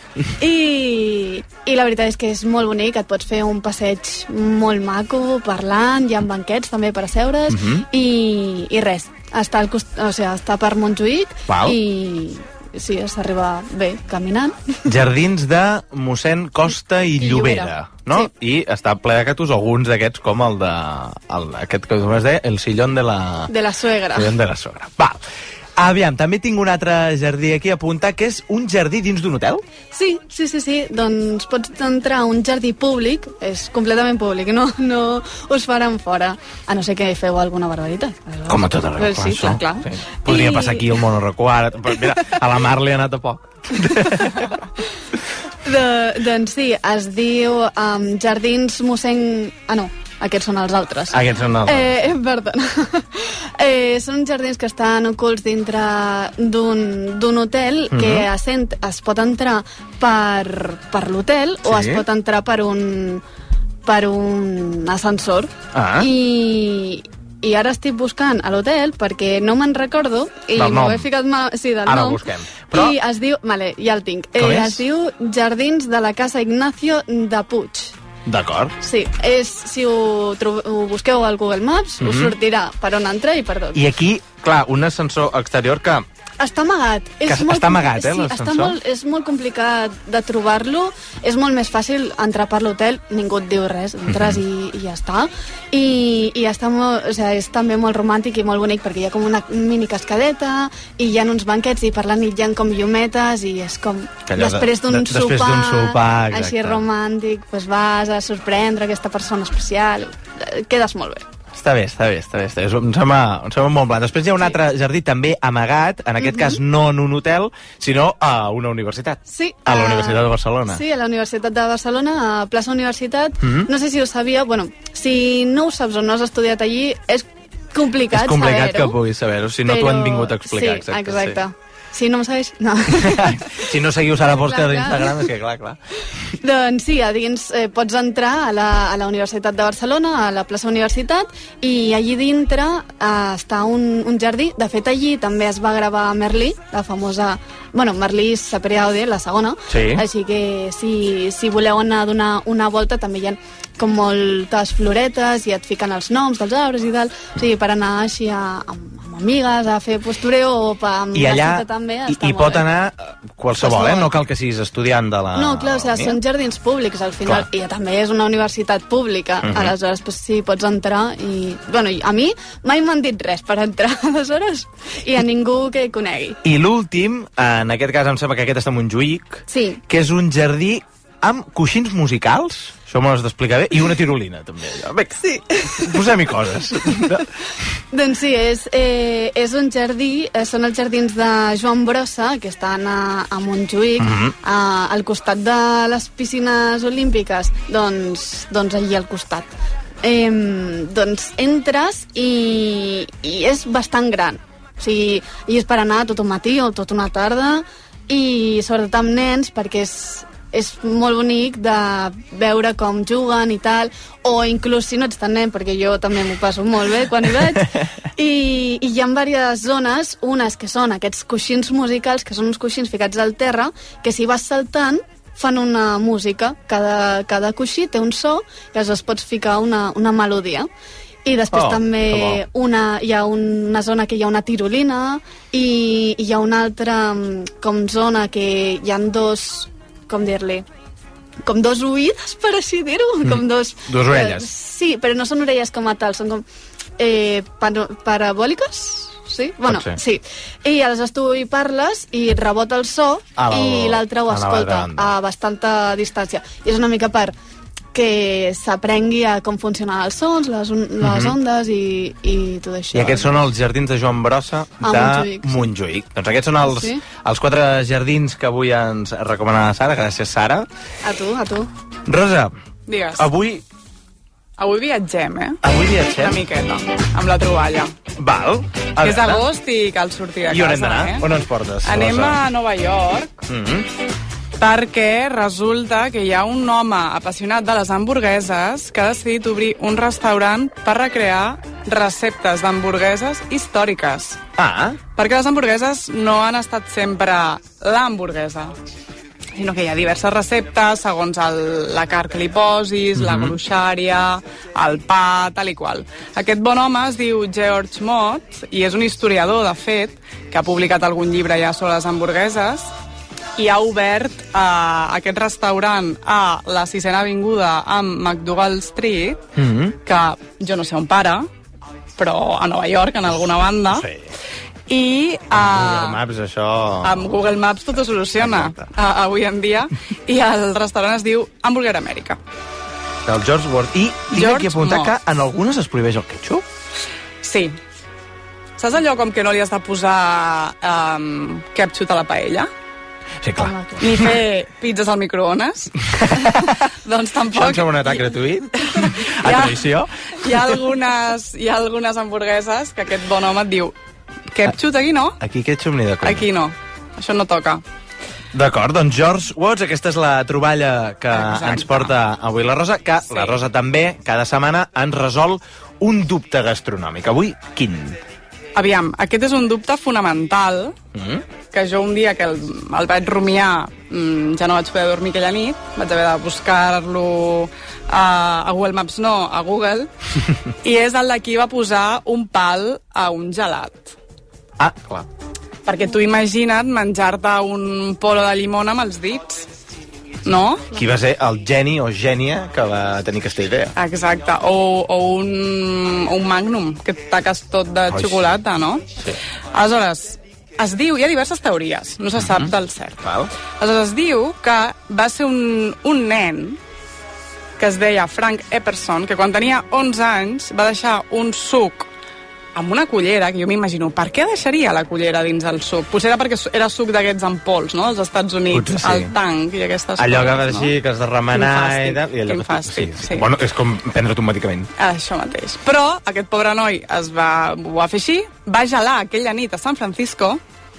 I, I la veritat és que és molt bonic, et pots fer un passeig molt maco, parlant, hi ha banquets també per asseure's, mm-hmm. i, i res, està, al cost... o sigui, està per Montjuïc, wow. i... sí, s'arriba bé, caminant. Jardins de mossèn Costa i Llobera, no? Sí. I està ple de cactus, alguns d'aquests, com el de... El, aquest que es deia, el sillón de la... De la suegra. Sillón de la suegra. Va. Aviam, també tinc un altre jardí aquí a apuntar, que és un jardí dins d'un hotel? Sí, sí, sí, sí. Doncs pots entrar a un jardí públic, és completament públic, no, no us faran fora, a no ser que feu alguna barbaritat. Com a tot arreu, Pues sí, clar, clar. Sí. Podria I... passar aquí el monorecu ara. Mira, a la Mar li ha anat a poc. De, doncs sí, es diu um, Jardins Mossèn... Ah, no, aquests són els altres. Aquests són els altres. Eh, perdona. eh, són jardins que estan ocults dintre d'un hotel mm-hmm. que ascent, es pot entrar per, per l'hotel sí. o es pot entrar per un, per un ascensor. Ah. I... I ara estic buscant a l'hotel perquè no me'n recordo i m'ho he ficat mal... Sí, del ara nom. Ho busquem. Però... I es diu... Vale, ja el tinc. Com eh, és? Es diu Jardins de la Casa Ignacio de Puig. D'acord. Sí, és, si ho, trob, ho busqueu al Google Maps, mm-hmm. us sortirà per on entrar i per tot. I aquí, clar, un ascensor exterior que... Està amagat. És que molt està amagat, eh, sí, l'ascensor? està molt, és molt complicat de trobar-lo. És molt més fàcil entrar per l'hotel, ningú et diu res, entres mm-hmm. i, i ja està. I, i està molt, o sigui, és també molt romàntic i molt bonic perquè hi ha com una mini cascadeta i hi ha uns banquets i per la nit hi ha com llumetes i és com Allò després d'un de, sopar, sopar així romàntic, doncs vas a sorprendre aquesta persona especial. Quedes molt bé. Està bé, està bé, està bé. Està bé. Em, sembla, em sembla molt blanc. Després hi ha un altre jardí també amagat, en aquest mm-hmm. cas no en un hotel, sinó a una universitat. Sí. A la Universitat de Barcelona. Sí, a la Universitat de Barcelona, a plaça Universitat. Mm-hmm. No sé si ho sabia, bueno, si no ho saps o no has estudiat allí, és complicat saber-ho. És complicat que puguis saber-ho, si no però... t'ho han vingut a explicar. Sí, exacte. exacte. Sí. Si no em segueix, no. Si no seguiu Sara Porter d'Instagram, és que clar, clar. Doncs sí, a dins eh, pots entrar a la, a la Universitat de Barcelona, a la plaça Universitat, i allí dintre eh, està un, un jardí. De fet, allí també es va gravar Merlí, la famosa... Bueno, Merlí Sapriaude, la segona. Sí. Així que si, si voleu anar a donar una volta, també hi ha com moltes floretes i et fiquen els noms dels arbres i tal. O sigui, per anar així a, amb, amb amigues, a fer postureo o per, amb I allà la cita també, i, està i molt pot bé. anar qualsevol, eh? No cal que siguis estudiant de la... No, clar, o sigui, són jardins públics al final, clar. I també és una universitat pública, uh-huh. aleshores pues, sí, pots entrar i... Bueno, a mi mai m'han dit res per entrar, aleshores, i a ningú que conegui. I l'últim, en aquest cas em sembla que aquest està a Montjuïc, sí. que és un jardí amb coixins musicals, això m'ho has d'explicar bé, i una tirolina, també. Vinga, sí. Posem-hi coses. Doncs sí, és, eh, és un jardí, eh, són els jardins de Joan Brossa, que estan a, a Montjuïc, mm-hmm. a, al costat de les piscines olímpiques, doncs, doncs allí al costat. Eh, doncs entres i, i és bastant gran. O sigui, i és per anar tot un matí o tot una tarda, i sobretot amb nens, perquè és, és molt bonic de veure com juguen i tal, o inclús si no ets tan nen, perquè jo també m'ho passo molt bé quan hi veig, i, i hi ha diverses zones, unes que són aquests coixins musicals, que són uns coixins ficats al terra, que si vas saltant fan una música, cada, cada coixí té un so, i aleshores pots ficar una, una melodia. I després oh, també una, hi ha una zona que hi ha una tirolina i, i hi ha una altra com zona que hi ha dos, com dir-li, com dos oïdes, per així dir-ho, mm. com dos... Dos orelles. Eh, sí, però no són orelles com a tal, són com eh, par parabòliques, sí? Bueno, sí. I aleshores tu hi parles i rebota el so ah, i l'altre ho escolta a bastanta distància. I és una mica per que s'aprengui a com funcionen els sons, les, les mm-hmm. ondes i, i tot això. I aquests són els jardins de Joan Brossa de Montjuïc. Montjuïc. Doncs aquests són els, sí? els quatre jardins que avui ens recomana la Sara. Gràcies, Sara. A tu, a tu. Rosa, digues. Avui... Avui viatgem, eh? Avui viatgem? Una miqueta, amb la troballa. Val. Que és agost i cal sortir de casa, I on hem d'anar? eh? On ens portes, Anem Rosa? a Nova York. Mm-hmm. Perquè resulta que hi ha un home apassionat de les hamburgueses que ha decidit obrir un restaurant per recrear receptes d'hamburgueses històriques. Ah. Perquè les hamburgueses no han estat sempre l'hamburguesa, sinó que hi ha diverses receptes segons el, la carn que li posis, mm-hmm. la gruixària, el pa, tal i qual. Aquest bon home es diu George Mott i és un historiador, de fet, que ha publicat algun llibre ja sobre les hamburgueses i ha obert eh, aquest restaurant a la sisena avinguda amb McDougal Street, mm-hmm. que jo no sé on para, però a Nova York, en alguna banda. Sí. I uh, Google Maps, això... amb Google Maps tot ho soluciona uh, avui en dia. I el restaurant es diu Hamburger America. Del George Ward. I tinc George aquí apuntat Moss. que en algunes es prohibeix el ketchup. Sí. Saps allò com que no li has de posar um, ketchup a la paella? Sí, clar. Ni fer pizzas al microones? Doncs tampoc. Això em sembla un atac gratuït. A traïció. Hi ha, algunes, hi ha algunes hamburgueses que aquest bon home et diu ketchup aquí no, Aquí ketchup ni de conya. aquí no. Això no toca. D'acord, doncs George Watts, aquesta és la troballa que Exacte. ens porta avui la Rosa, que sí. La Rosa també, cada setmana, ens resol un dubte gastronòmic. Avui, quin? Aviam, aquest és un dubte fonamental, Mm? que jo un dia que el, el vaig rumiar mmm, ja no vaig poder dormir aquella nit, vaig haver de buscar-lo a, a Google Maps, no, a Google, i és el de qui va posar un pal a un gelat. Ah, clar. Perquè tu imagina't menjar-te un polo de llimona amb els dits, no? Qui va ser el geni o gènia que va tenir aquesta idea? Exacte, o, o un, un magnum, que et taques tot de Ai, xocolata, no? Sí. Aleshores, es diu, hi ha diverses teories, no se sap Mhm. del cert. Val. Aleshores, es diu que va ser un, un nen que es deia Frank Epperson, que quan tenia onze anys va deixar un suc amb una cullera, que jo m'imagino, per què deixaria la cullera dins el suc? Potser era perquè era suc d'aquests en pols, no?, dels Estats Units, Potser sí. el tanc i aquestes Allò que coses, va així, no? que has de remenar Quin fàstic, i tal. I allò quin que- fàstic, sí. sí. Bueno, és com prendre't un medicament. Això mateix. Però aquest pobre noi es va, ho va fer així, va gelar aquella nit a San Francisco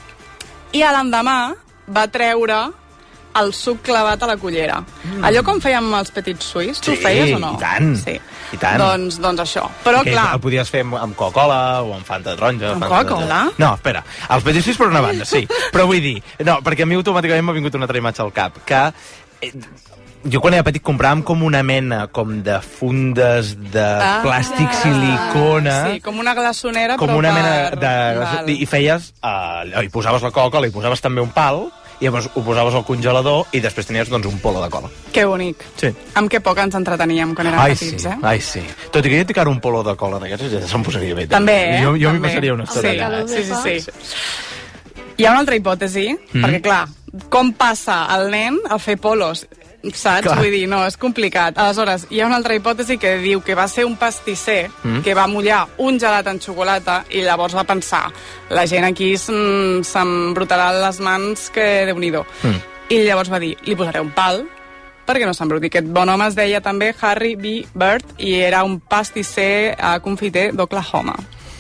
i a l'endemà va treure el suc clavat a la cullera. Mm. Allò com fèiem amb els petits suís, tu Sí, ho feies o no? i tant. Sí. I tant. Doncs, doncs això. Però que clar, el podies fer amb, amb Coca-Cola o amb Fanta taronja. Amb Fanta Coca-Cola? taronja. No, espera. Els petits suís per una banda, sí. Però vull dir... No, perquè a mi automàticament m'ha vingut una altra imatge al cap, que... Eh, jo quan era petit compràvem com una mena com de fundes de Ah. plàstic silicona, sí, com una glaçonera, com però una per... mena de... Val. I feies... Eh, hi posaves la Coca-Cola, hi posaves també un pal, i llavors ho posaves al congelador i després tenies doncs, un polo de cola. Que bonic. Sí. Amb què poc ens entreteníem quan érem Ai, petits, sí, eh? ai, sí. Tot i que jo tinc ara un polo de cola d'aquests, ja se'm posaria bé. També, eh? Jo, jo m'hi També. passaria una estona Sí, allà. sí, sí, sí. Hi ha una altra hipòtesi, Mhm. perquè clar, com passa el nen a fer polos? Saps? Clar. Vull dir, no, és complicat. Aleshores, hi ha una altra hipòtesi que diu que va ser un pastisser Mm. que va mullar un gelat en xocolata i llavors va pensar, la gent aquí se'm- s'embrutarà les mans que Déu-n'hi-do. Mm. I llavors va dir, li posaré un pal perquè no s'embruti. Aquest bon home es deia també Harry B. Bird i era un pastisser a confiter d'Oklahoma.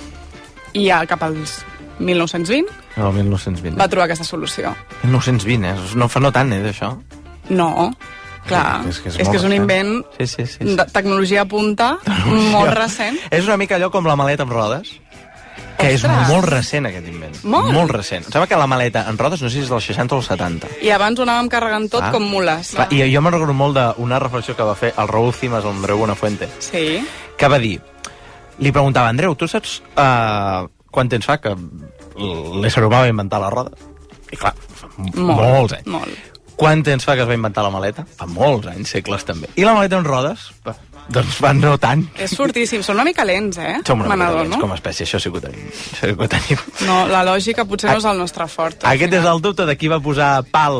I ja cap als mil nou-cents vint El mil nou-cents vint. va trobar aquesta solució. mil nou-cents vint, eh? No fa no tant, eh, d'això. No, clar, És que és és, molt que és un recent. invent Sí, sí, sí. sí. de tecnologia punta molt recent. És una mica allò com la maleta amb rodes, que és Ostres. molt recent, aquest invent. Molt? Molt recent. Em sembla que la maleta en rodes, no sé si és dels seixanta o els setanta. I abans ho anàvem carregant tot Ah. com mules. Clar, I jo me'n recordo molt d'una reflexió que va fer el Raúl Cimas al Andreu Buenafuente, Sí. que va dir, li preguntava, Andreu, tu saps uh, quant temps fa que l'ésser humà va inventar la roda? I clar, fa Molt, molts anys. molt. Quant temps fa que es va inventar la maleta? Fa molts anys, segles també. I la maleta en rodes? Pa, doncs fa no tant. És fortíssim, són una mica lents, eh? Som una mica Manador, lents no? com a espècie, això sí que ho tenim. Això sí que ho tenim. No, la lògica potser no és el nostre fort. al Aquest final. és el dubte de qui va posar pal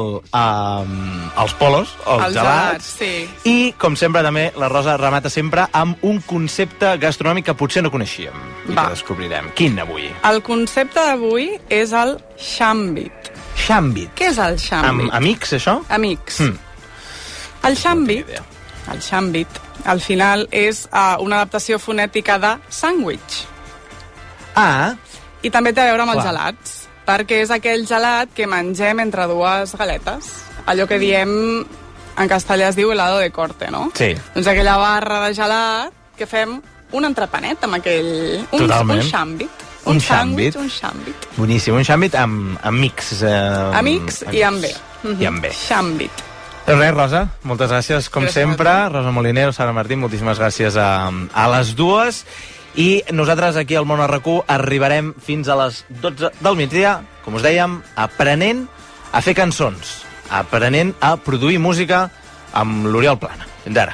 um, als polos, als Els gelats. gelats, sí. I, com sempre, també, la Rosa remata sempre amb un concepte gastronòmic que potser no coneixíem i Va. que descobrirem. Quin avui? El concepte d'avui és el xàmbit. Xàmbit. Què és el xàmbit? Amb amics, això? Amics. Mm. El xàmbit, el xàmbit, al final és uh, una adaptació fonètica de sàndwich. Ah. I també té a veure amb els Clar. gelats, perquè és aquell gelat que mengem entre dues galetes. Allò que diem, en castellà es diu helado de corte, no? Sí. Doncs aquella barra de gelat que fem un entrepanet amb aquell... Un, Totalment. un xàmbit. Un sàndwich, xàmbit. Un xàmbit. Boníssim, un xàmbit amb amics. Eh, Amics i amb B. I amb B. Xàmbit. Doncs res, Rosa, moltes gràcies, com Gràcies sempre. Rosa Molinero, Sara Martín, moltíssimes gràcies a, a les dues. I nosaltres aquí al Món R Q arribarem fins a les dotze del migdia, com us dèiem, aprenent a fer cançons, aprenent a produir música amb l'Oriol Plana. Fins ara.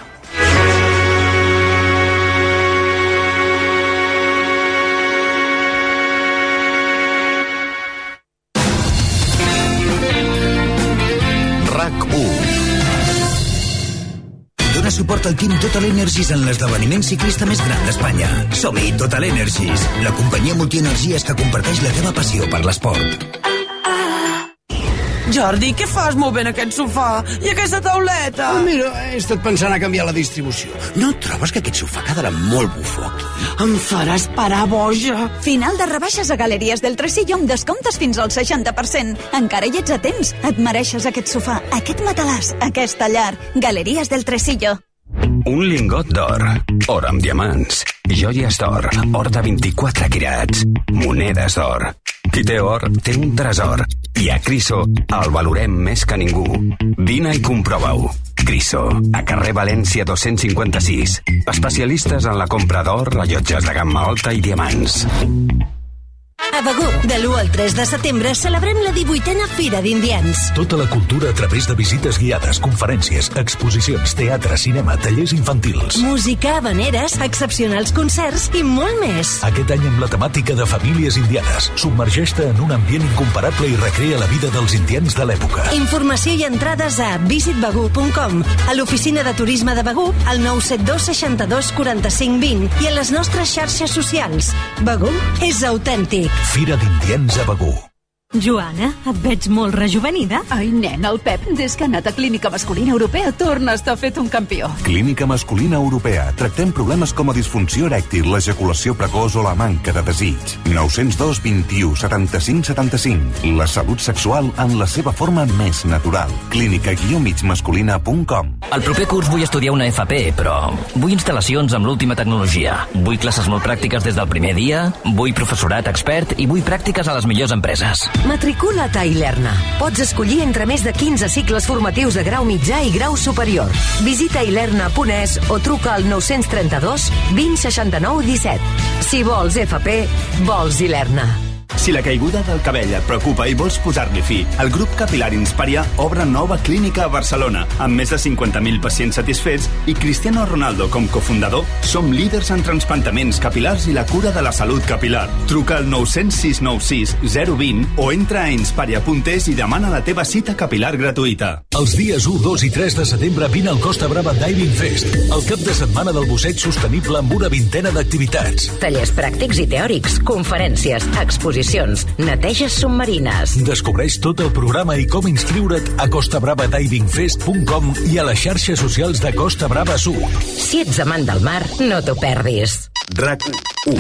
suport al Team Total Energies en l'esdeveniment ciclista més gran d'Espanya. Som-hi, Total Energies, la companyia multienergies que comparteix la teva passió per l'esport. Jordi, què fas movent aquest sofà? I aquesta tauleta? Oh, mira, he estat pensant a canviar la distribució. No trobes que aquest sofà quedarà molt bufó aquí? Em faràs parar boja. Final de rebaixes a Galeries del Tresillo amb descomptes fins al seixanta per cent. Encara hi ets a temps. Et mereixes aquest sofà, aquest matalàs, aquesta llar. Galeries del Tresillo. Un lingot d'or, or amb diamants, joies d'or, or de vint-i-quatre quirats, monedes d'or. Qui té or, té un tresor. I a Criso el valorem més que ningú. Vine i comprova-ho. Criso, a carrer València dos-cents cinquanta-sis. Especialistes en la compra d'or, rellotges de gamma alta i diamants. A Begur, de l'u al tres de setembre, celebrem la divuitena Fira d'Indians. Tota la cultura a través de visites guiades, conferències, exposicions, teatre, cinema, tallers infantils. Música, habaneres, excepcionals concerts i molt més. Aquest any amb la temàtica de famílies indianes. Submergeix-te en un ambient incomparable i recrea la vida dels indians de l'època. Informació i entrades a visit begur punt com, a l'oficina de turisme de Begur, al nou set dos seixanta-dos quaranta-cinc vint i a les nostres xarxes socials. Begur és autèntic. Fira d'Indians a Begur. Joana, et veig molt rejuvenida. Ai, nen, el Pep, des que ha anat a Clínica Masculina Europea, torna a estar fet un campió. Clínica Masculina Europea. Tractem problemes com a disfunció erèctil, l'ejaculació precoç o la manca de desig. nou zero dos, vint-i-u, setanta-cinc, setanta-cinc. La salut sexual en la seva forma més natural. clínica guió mig masculina punt com. El proper curs vull estudiar una F P, però vull instal·lacions amb l'última tecnologia. Vull classes molt pràctiques des del primer dia, vull professorat expert i vull pràctiques a les millors empreses. Matricula't a Ilerna. Pots escollir entre més de quinze cicles formatius de grau mitjà i grau superior. Visita ilerna punt es o truca al nou tres dos, vint, seixanta-nou, disset. Si vols F P, vols Ilerna. Si la caiguda del cabell et preocupa i vols posar-li fi, el grup Capilar Inspària obre nova clínica a Barcelona, amb més de cinquanta mil pacients satisfets i Cristiano Ronaldo com cofundador. Som líders en transplantaments capilars i la cura de la salut capilar. Truca al nou zero sis nou sis zero vint o entra a inspària punt es i demana la teva cita capilar gratuïta. Els dies u, dos i tres de setembre vine al Costa Brava Diving Fest, el cap de setmana del busseig sostenible amb una vintena d'activitats. Tallers pràctics i teòrics, conferències, exposicions, neteges submarines. Descobreix tot el programa i com inscriure't a costa brava diving fest punt com i a les xarxes socials de Costa Brava Sud. Si ets amant del mar, no t'ho perdis. RAC u.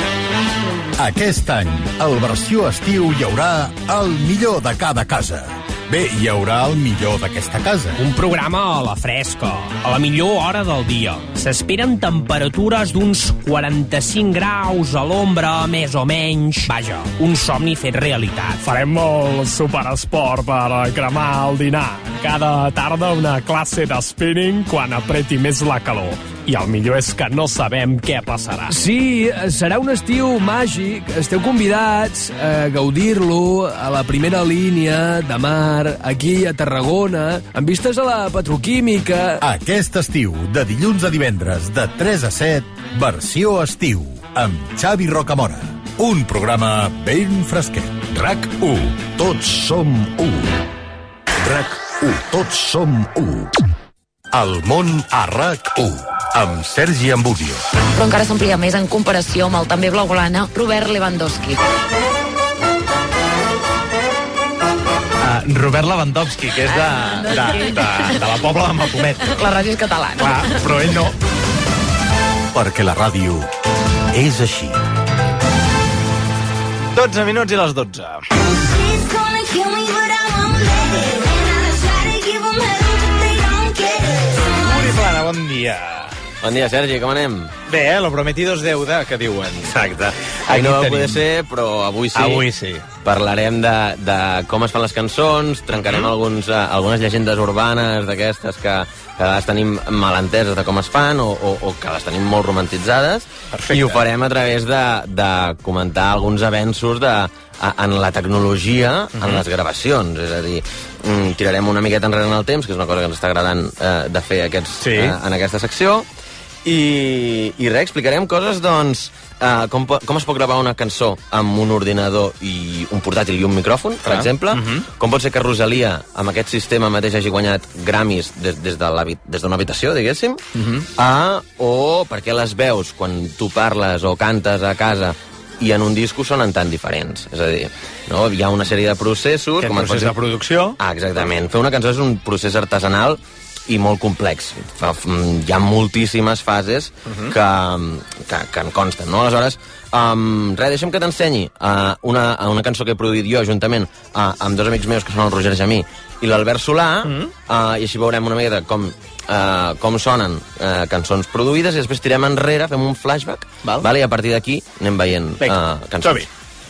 Aquest any, al versió estiu, hi haurà el millor de cada casa. Bé, hi haurà el millor d'aquesta casa. Un programa a la fresca, a la millor hora del dia. S'esperen temperatures d'uns quaranta-cinc graus a l'ombra, més o menys. Vaja, un somni fet realitat. Farem el superesport per cremar el dinar. Cada tarda una classe de spinning quan apreti més la calor. I el millor és que no sabem què passarà. Sí, serà un estiu màgic. Esteu convidats a gaudir-lo a la primera línia de mar, aquí a Tarragona, amb vistes a la petroquímica. Aquest estiu, de dilluns a divendres, de tres a set, versió estiu, amb Xavi Rocamora. Un programa ben fresquet. RAC u. Tots som u. RAC u. Tots som u. El món a RAC u. Amb Sergi Ambudio. Però encara s'amplia més en comparació amb el també blaugrana Robert Lewandowski. Uh, Robert Lewandowski, que és de, de, de, de la Pobla de Mafumet. La ràdio és catalana. Clar, però ell no. Perquè la ràdio és així. dotze minuts i les dotze. Uri Plana, bon dia. Bon dia, Sergi, com anem? Bé, eh? Lo prometido es deuda, que diuen. Exacte. Ahir no va poder ser, però avui sí. Avui sí. Parlarem de, de com es fan les cançons, trencarem mm. alguns, uh, algunes llegendes urbanes d'aquestes que, que les tenim malenteses de com es fan o, o, o que les tenim molt romantitzades. Perfecte. I ho farem a través de, de comentar alguns avenços de, a, en la tecnologia, mm-hmm. en les gravacions. És a dir, mm, tirarem una miqueta enrere en el temps, que és una cosa que ens està agradant eh, de fer aquests, sí. eh, en aquesta secció. I, i res, explicarem coses, doncs, uh, com, com es pot gravar una cançó amb un ordinador i un portàtil i un micròfon, per ah. exemple, uh -huh. com pot ser que Rosalia, amb aquest sistema mateix, hagi guanyat Grammys des, des d'una de habitació, diguéssim, uh -huh. uh, o per què les veus, quan tu parles o cantes a casa i en un disco sonen tan diferents. És a dir, no? Hi ha una sèrie de processos... Aquest procés dir... de producció. Ah, exactament. Fer una cançó és un procés artesanal i molt complex. Hi ha moltíssimes fases uh-huh. que, que, que en consten, no? Aleshores, um, res, deixa'm que t'ensenyi uh, una, una cançó que he produït jo juntament uh, amb dos amics meus, que són el Roger Jamí i l'Albert Solà, uh-huh. uh, i així veurem una mica com, uh, com sonen uh, cançons produïdes, i després tirem enrere, fem un flashback, val? Val? I a partir d'aquí anem veient uh, cançons. Som-hi.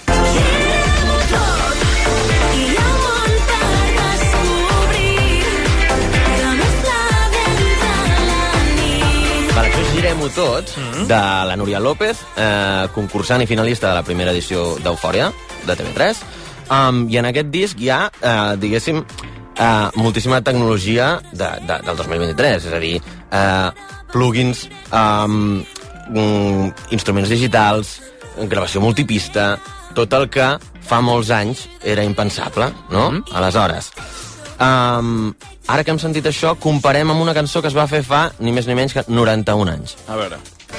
Girem-ho tot, mm-hmm. de la Núria López, eh, concursant i finalista de la primera edició d'Eufòria, de T V tres, um, i en aquest disc hi ha, eh, diguéssim, eh, moltíssima tecnologia de, de, del dos mil vint-i-tres, és a dir, eh, plugins, um, um, instruments digitals, gravació multipista, tot el que fa molts anys era impensable, no? Mm-hmm. Aleshores, um, ara que hem sentit això, comparem amb una cançó que es va fer fa ni més ni menys que noranta-un anys. A veure.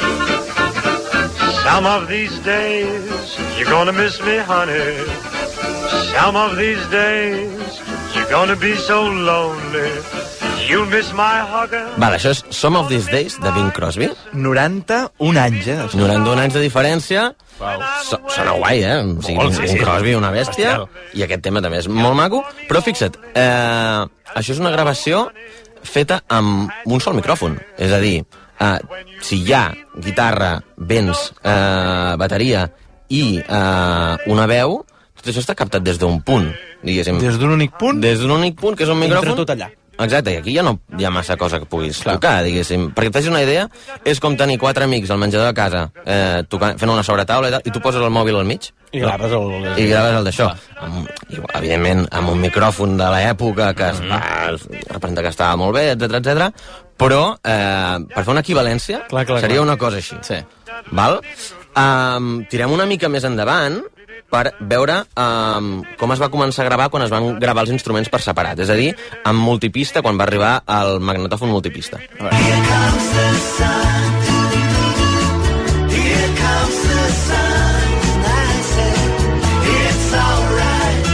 Some of these days you're gonna miss me, honey. Some of these days you're gonna be so lonely. You'll miss my hugging. Vale, això és Some of These Days, de Bing Crosby. noranta-un anys, eh? noranta-un anys de diferència. Wow. So, sona guai, eh? O sigui, molt, sí, sí. Un Crosby, una bèstia. Bestial. I aquest tema també és molt maco. Però fixa't, eh, això és una gravació feta amb un sol micròfon. És a dir, eh, si hi ha guitarra, vents, eh, bateria i eh, una veu, tot això està captat des d'un punt, diguéssim. Des d'un únic punt? Des d'un únic punt, que és un micròfon. Entre tot allà. Exacte, i aquí ja no hi ha massa cosa que puguis Clar. tocar, diguéssim. Perquè et facis una idea, és com tenir quatre amics al menjador de casa, eh, tocant, fent una sobretaula i, tal, i tu poses el mòbil al mig. I graves el... I graves el d'això. Amb, evidentment, amb un micròfon de l'època que es mm. va representar que estava molt bé, etcètera, etcètera. Però, eh, per fer una equivalència, clar, clar, seria clar. una cosa així. Sí. Val? Um, tirem una mica més endavant per veure um, com es va començar a gravar quan es van gravar els instruments per separat. És a dir, amb multipista, quan va arribar el magnetòfon multipista. A veure. Here comes the sun. Here comes the sun. I said, it's all right.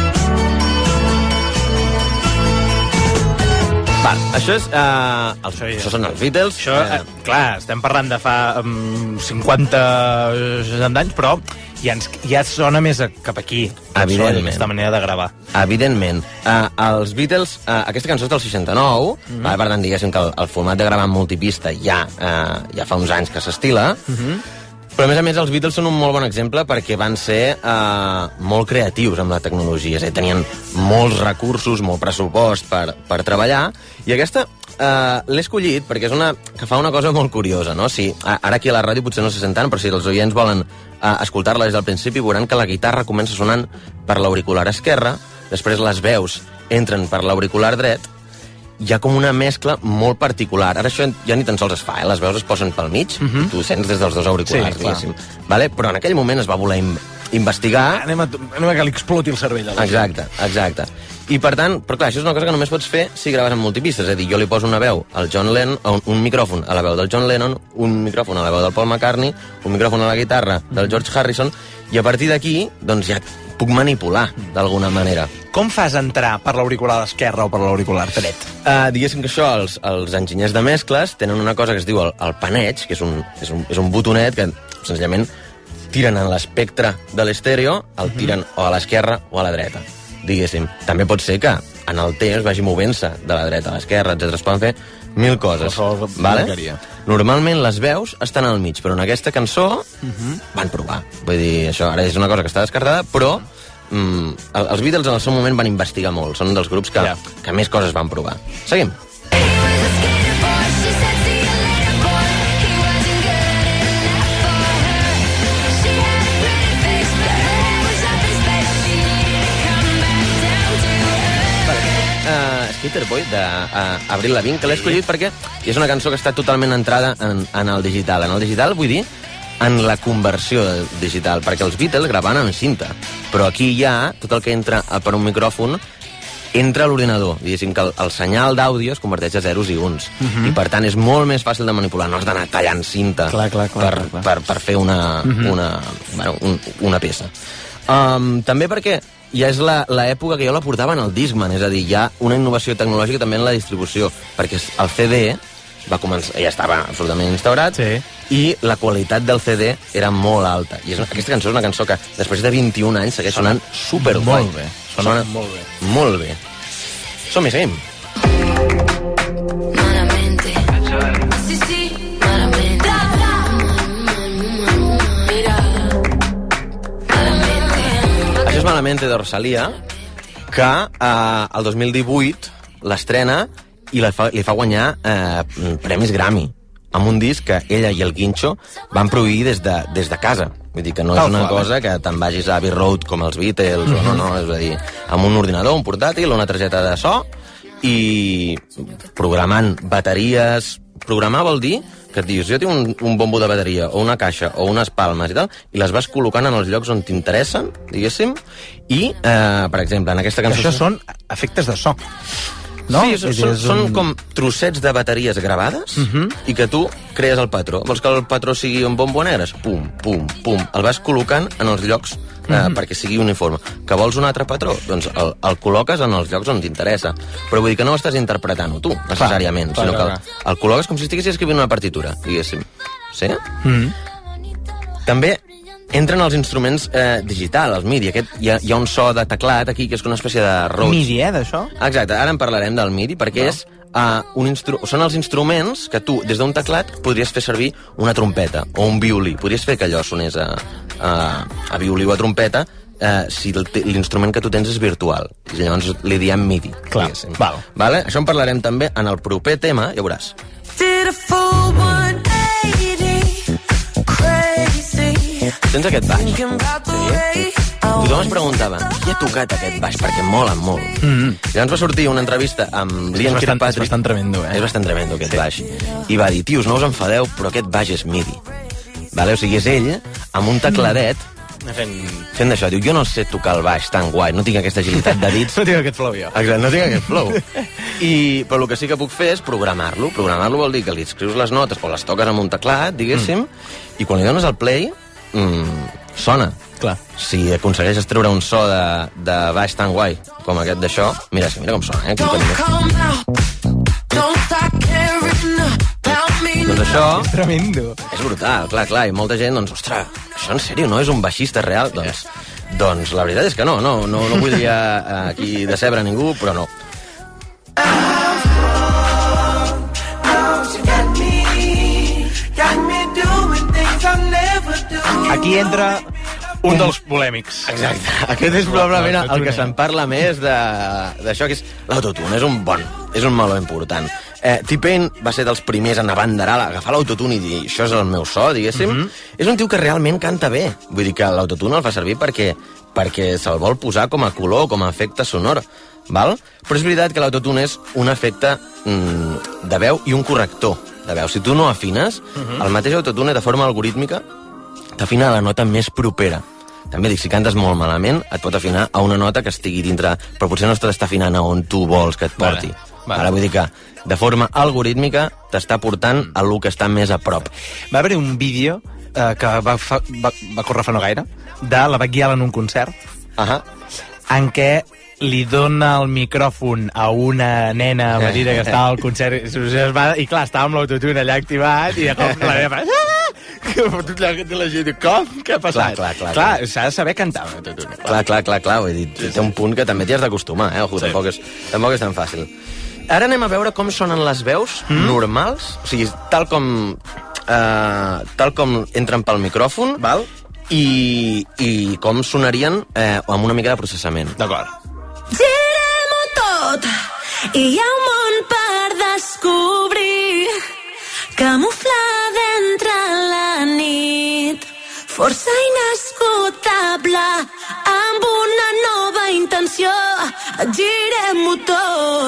Val, això és... Uh, els, això, això són els Beatles. Això, eh, clar, estem parlant de fa um, cinquanta seixanta anys, però ja, ens, ja sona més a, cap aquí. Evidentment. Aquesta manera de gravar. Evidentment. Uh, els Beatles, uh, aquesta cançó és del seixanta-nou, mm-hmm. uh, per tant, diguéssim que el, el format de gravar en multipista ja, uh, ja fa uns anys que s'estila, mm-hmm. però a més a més els Beatles són un molt bon exemple perquè van ser uh, molt creatius amb la tecnologia, és a dir, tenien molts recursos, molt pressupost per, per treballar, i aquesta uh, l'he escollit perquè és una que fa una cosa molt curiosa, no? Si, ara aquí a la ràdio potser no se sent tant, però si els oients volen uh, escoltar-la des del principi, veuran que la guitarra comença sonant per l'auricular esquerre, després les veus entren per l'auricular dret, hi ha com una mescla molt particular. Ara això ja ni tan sols es fa, eh? Les veus es posen pel mig, uh-huh. i tu sents des dels dos auriculars, sí, diguéssim. Vale? Però en aquell moment es va voler in investigar... Anem a, anem a que li exploti el cervell. Exacte, exacte. I per tant, però clar, això és una cosa que només pots fer si graves en multipista, és a dir, jo li poso una veu al John Lennon, un, un micròfon a la veu del John Lennon, un micròfon a la veu del Paul McCartney, un micròfon a la guitarra del George Harrison, i a partir d'aquí, doncs ja puc manipular, d'alguna manera. Com fas entrar per l'auricular esquerre o per l'auricular dret? Uh, diguéssim que això, els, els enginyers de mescles tenen una cosa que es diu el, el paneig, que és un, és, un, és un botonet que, senzillament, tiren en l'espectre de l'estèreo, el tiren o a l'esquerra o a la dreta, diguéssim. També pot ser que en el temps vagi movent-se de la dreta a l'esquerra, etcètera. Es poden fer mil coses. Vale? Normalment les veus estan al mig, però en aquesta cançó uh-huh. van provar. Vull dir, això ara és una cosa que està descartada, però mm, els Beatles en el seu moment van investigar molt. Són dels grups que, yeah. que més coses van provar. Seguim. Hitter Boy d'Avril Lavigne, que l'he escollit perquè és una cançó que està totalment entrada en, en el digital. En el digital vull dir en la conversió digital, perquè els Beatles gravaven en cinta, però aquí hi ha tot el que entra per un micròfon entra a l'ordinador, diguéssim que el, el senyal d'àudio es converteix a zeros i uns, uh-huh. i per tant és molt més fàcil de manipular, no has d'anar tallant cinta clar, clar, clar, per, clar, clar. Per, per fer una, uh-huh. una, bueno, un, una peça. Um, també perquè ja és l'època que jo la portava en el Discman, és a dir, hi ha una innovació tecnològica també en la distribució, perquè el C D va començar, ja estava absolutament instaurat, sí. i la qualitat del C D era molt alta. I és una, aquesta cançó és una cançó que després de vint-i-un anys segueix sonant superguai. Molt bé. Sona, Sona molt bé. Molt bé. Som-hi, seguim. Malamente. Sí, sí, malamente. Mira. Malamente. Això és Malamente de Rosalía, que eh, el dos mil divuit l'estrena i la fa, li fa guanyar eh, premis Grammy amb un disc que ella i el Guincho van produir des de, des de casa. Vull dir que no és una cosa que te'n vagis a Abbey Road com els Beatles, mm-hmm. o no, no, és a dir, amb un ordinador, un portàtil, una targeta de so i programant bateries. Programar vol dir que et dius, jo tinc un, un bombo de bateria o una caixa o unes palmes i tal, i les vas col·locant en els llocs on t'interessen, diguéssim, i, eh, per exemple, en aquesta cançó... Això són efectes de so. No? Sí, són, són, són com trossets de bateries gravades uh-huh. i que tu crees el patró. Vols que el patró sigui un bombo negres? Pum, pum, pum. El vas col·locant en els llocs eh, uh-huh. perquè sigui uniforme. Que vols un altre patró? Doncs el, el col·loques en els llocs on t'interessa. Però vull dir que no ho estàs interpretant-ho tu, necessàriament, clar, sinó clar, que el, el col·loques com si estiguessis escrivint una partitura, diguéssim. Sí? Uh-huh. També entren els instruments eh, digital, els MIDI. Aquest, hi, ha, hi ha un so de teclat aquí que és una espècie de roig. MIDI, eh, d'això? Exacte, ara en parlarem del MIDI, perquè no. és, uh, un instru són els instruments que tu, des d'un teclat, podries fer servir una trompeta o un violí. Podries fer que allò sonés a, a, a violí o a trompeta eh, si l'instrument que tu tens és virtual. I llavors li diem MIDI. Clar, val. Vale? Això en parlarem també en el proper tema, ja veuràs. Tens aquest baix? Sí. Tothom es preguntava, qui ha tocat aquest baix? Perquè mola molt. Mm-hmm. Llavors va sortir una entrevista amb Liam Kirkpatrick. És bastant tremendo, eh? És bastant tremendo, aquest sí. baix. I va dir, tios, no us enfadeu, però aquest baix és MIDI. Vale? O sigui, és ell, amb un tecladet, mm. fent, fent d'això. Diu, jo no sé tocar el baix tan guai, no tinc aquesta agilitat de dits. No tinc aquest flow, jo. Exacte, no tinc aquest flow. I, però el que sí que puc fer és programar-lo. Programar-lo vol dir que li escrius les notes o les toques amb un teclat, diguéssim, mm. i quan li dones el play, mm, sona. Clar. Si aconsegueixes treure un so de, de baix tan guai com aquest d'això, mira, mira com sona, eh? Doncs això... És tremendo. És brutal, clar, clar, i molta gent, doncs, ostres, això en sèrio no és un baixista real? Doncs, doncs la veritat és que no, no, no, no voldria aquí decebre ningú, però no. Aquí entra un dels polèmics. Exacte. Aquest és probablement el que se'n parla més d'això, que és l'autotune. És un bon, és un meló important. Eh, T-Pain va ser dels primers en abanderar, a agafar l'autotune i dir, això és el meu so, diguéssim. Mm-hmm. És un tio que realment canta bé. Vull dir que l'autotune el fa servir perquè, perquè se'l vol posar com a color, com a efecte sonor. Val? Però és veritat que l'autotune és un efecte mm, de veu i un corrector de veu. Si tu no afines, mm-hmm. el mateix autotune de forma algorítmica t'afina la nota més propera. També dic, si cantes molt malament, et pot afinar a una nota que estigui dintre, però potser no t'està afinant a on tu vols que et porti. Vale, vale. Ara vull dir que, de forma algorítmica, t'està portant a lo que està més a prop. Va haver un vídeo eh, que va, fa, va, va córrer fa no gaire, de la Becky Allen en un concert, uh-huh. en què li dona el micròfon a una nena petita que estava al concert i clar, estava amb l'autotune allà activat i de cop la nena fa... La gent diu, com? Què ha passat? Clar, clar, clar. Clar, s'ha de saber cantar amb l'autotune. Clar, clar, clar, clar. Vull dir, sí, té un punt que també t'hi has d'acostumar, eh? Ojo, sí. tampoc, és, tampoc és tan fàcil. Ara anem a veure com sonen les veus mm? normals, o sigui, tal com, eh, tal com entren pel micròfon, val? I, i com sonarien eh, amb una mica de processament. D'acord. Girem-ho tot i hi ha un món per descobrir, camuflada entre la nit, força inescutable amb una nova intenció. Girem-ho tot.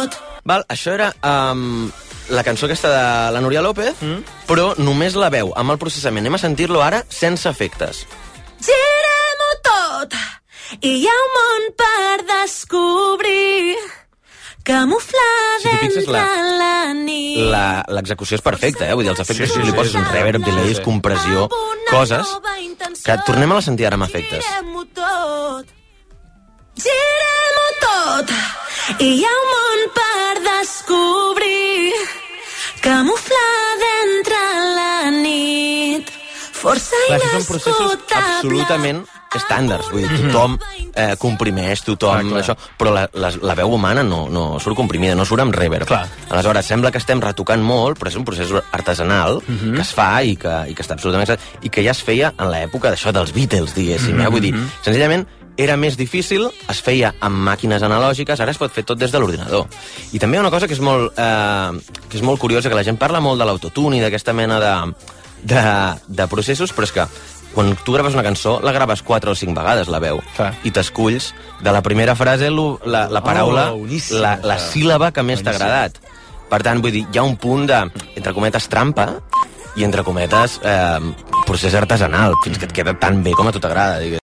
Val? Això era um, la cançó aquesta de la Núria López, mm. però només la veu amb el processament. Anem a sentir-lo ara sense efectes. Girem-ho tot i hi ha un món per descobrir, camuflat Si t'hi fixes, entre la- la nit. La- L'execució és perfecta, eh? Vull dir, els efectes Sí, sí, que li sí, poses sí. un reverb, delays, compressió, coses que tornem a la sentir ara amb efectes. Girem-ho tot, girem-ho tot i hi ha un món per descobrir, camuflat entre la nit, força Clar, això són processos absolutament estàndards, vull dir, tothom eh, comprimeix, tothom Clar, clar. això, però la, la, la veu humana no, no surt comprimida, no surt amb reverb. Clar. Aleshores, sembla que estem retocant molt, però és un procés artesanal Mhm. que es fa i que, i que està absolutament i que ja es feia en l'època d'això dels Beatles, diguéssim, eh? Mhm. Vull dir, senzillament era més difícil, es feia amb màquines analògiques, ara es pot fer tot des de l'ordinador. I també hi ha una cosa que és molt, eh, que és molt curiosa, que la gent parla molt de l'autotune i d'aquesta mena de, de, de processos, però és que quan tu graves una cançó, la graves quatre o cinc vegades, la veu, Clar. i t'esculls de la primera frase lo- la, la paraula, Oh, boníssim, la, la això. síl·laba que més t'ha Boníssim. agradat. Per tant, vull dir, hi ha un punt de, entre cometes, trampa, i entre cometes, eh, procés artesanal, fins que et queda tan bé com a tu t'agrada, digues.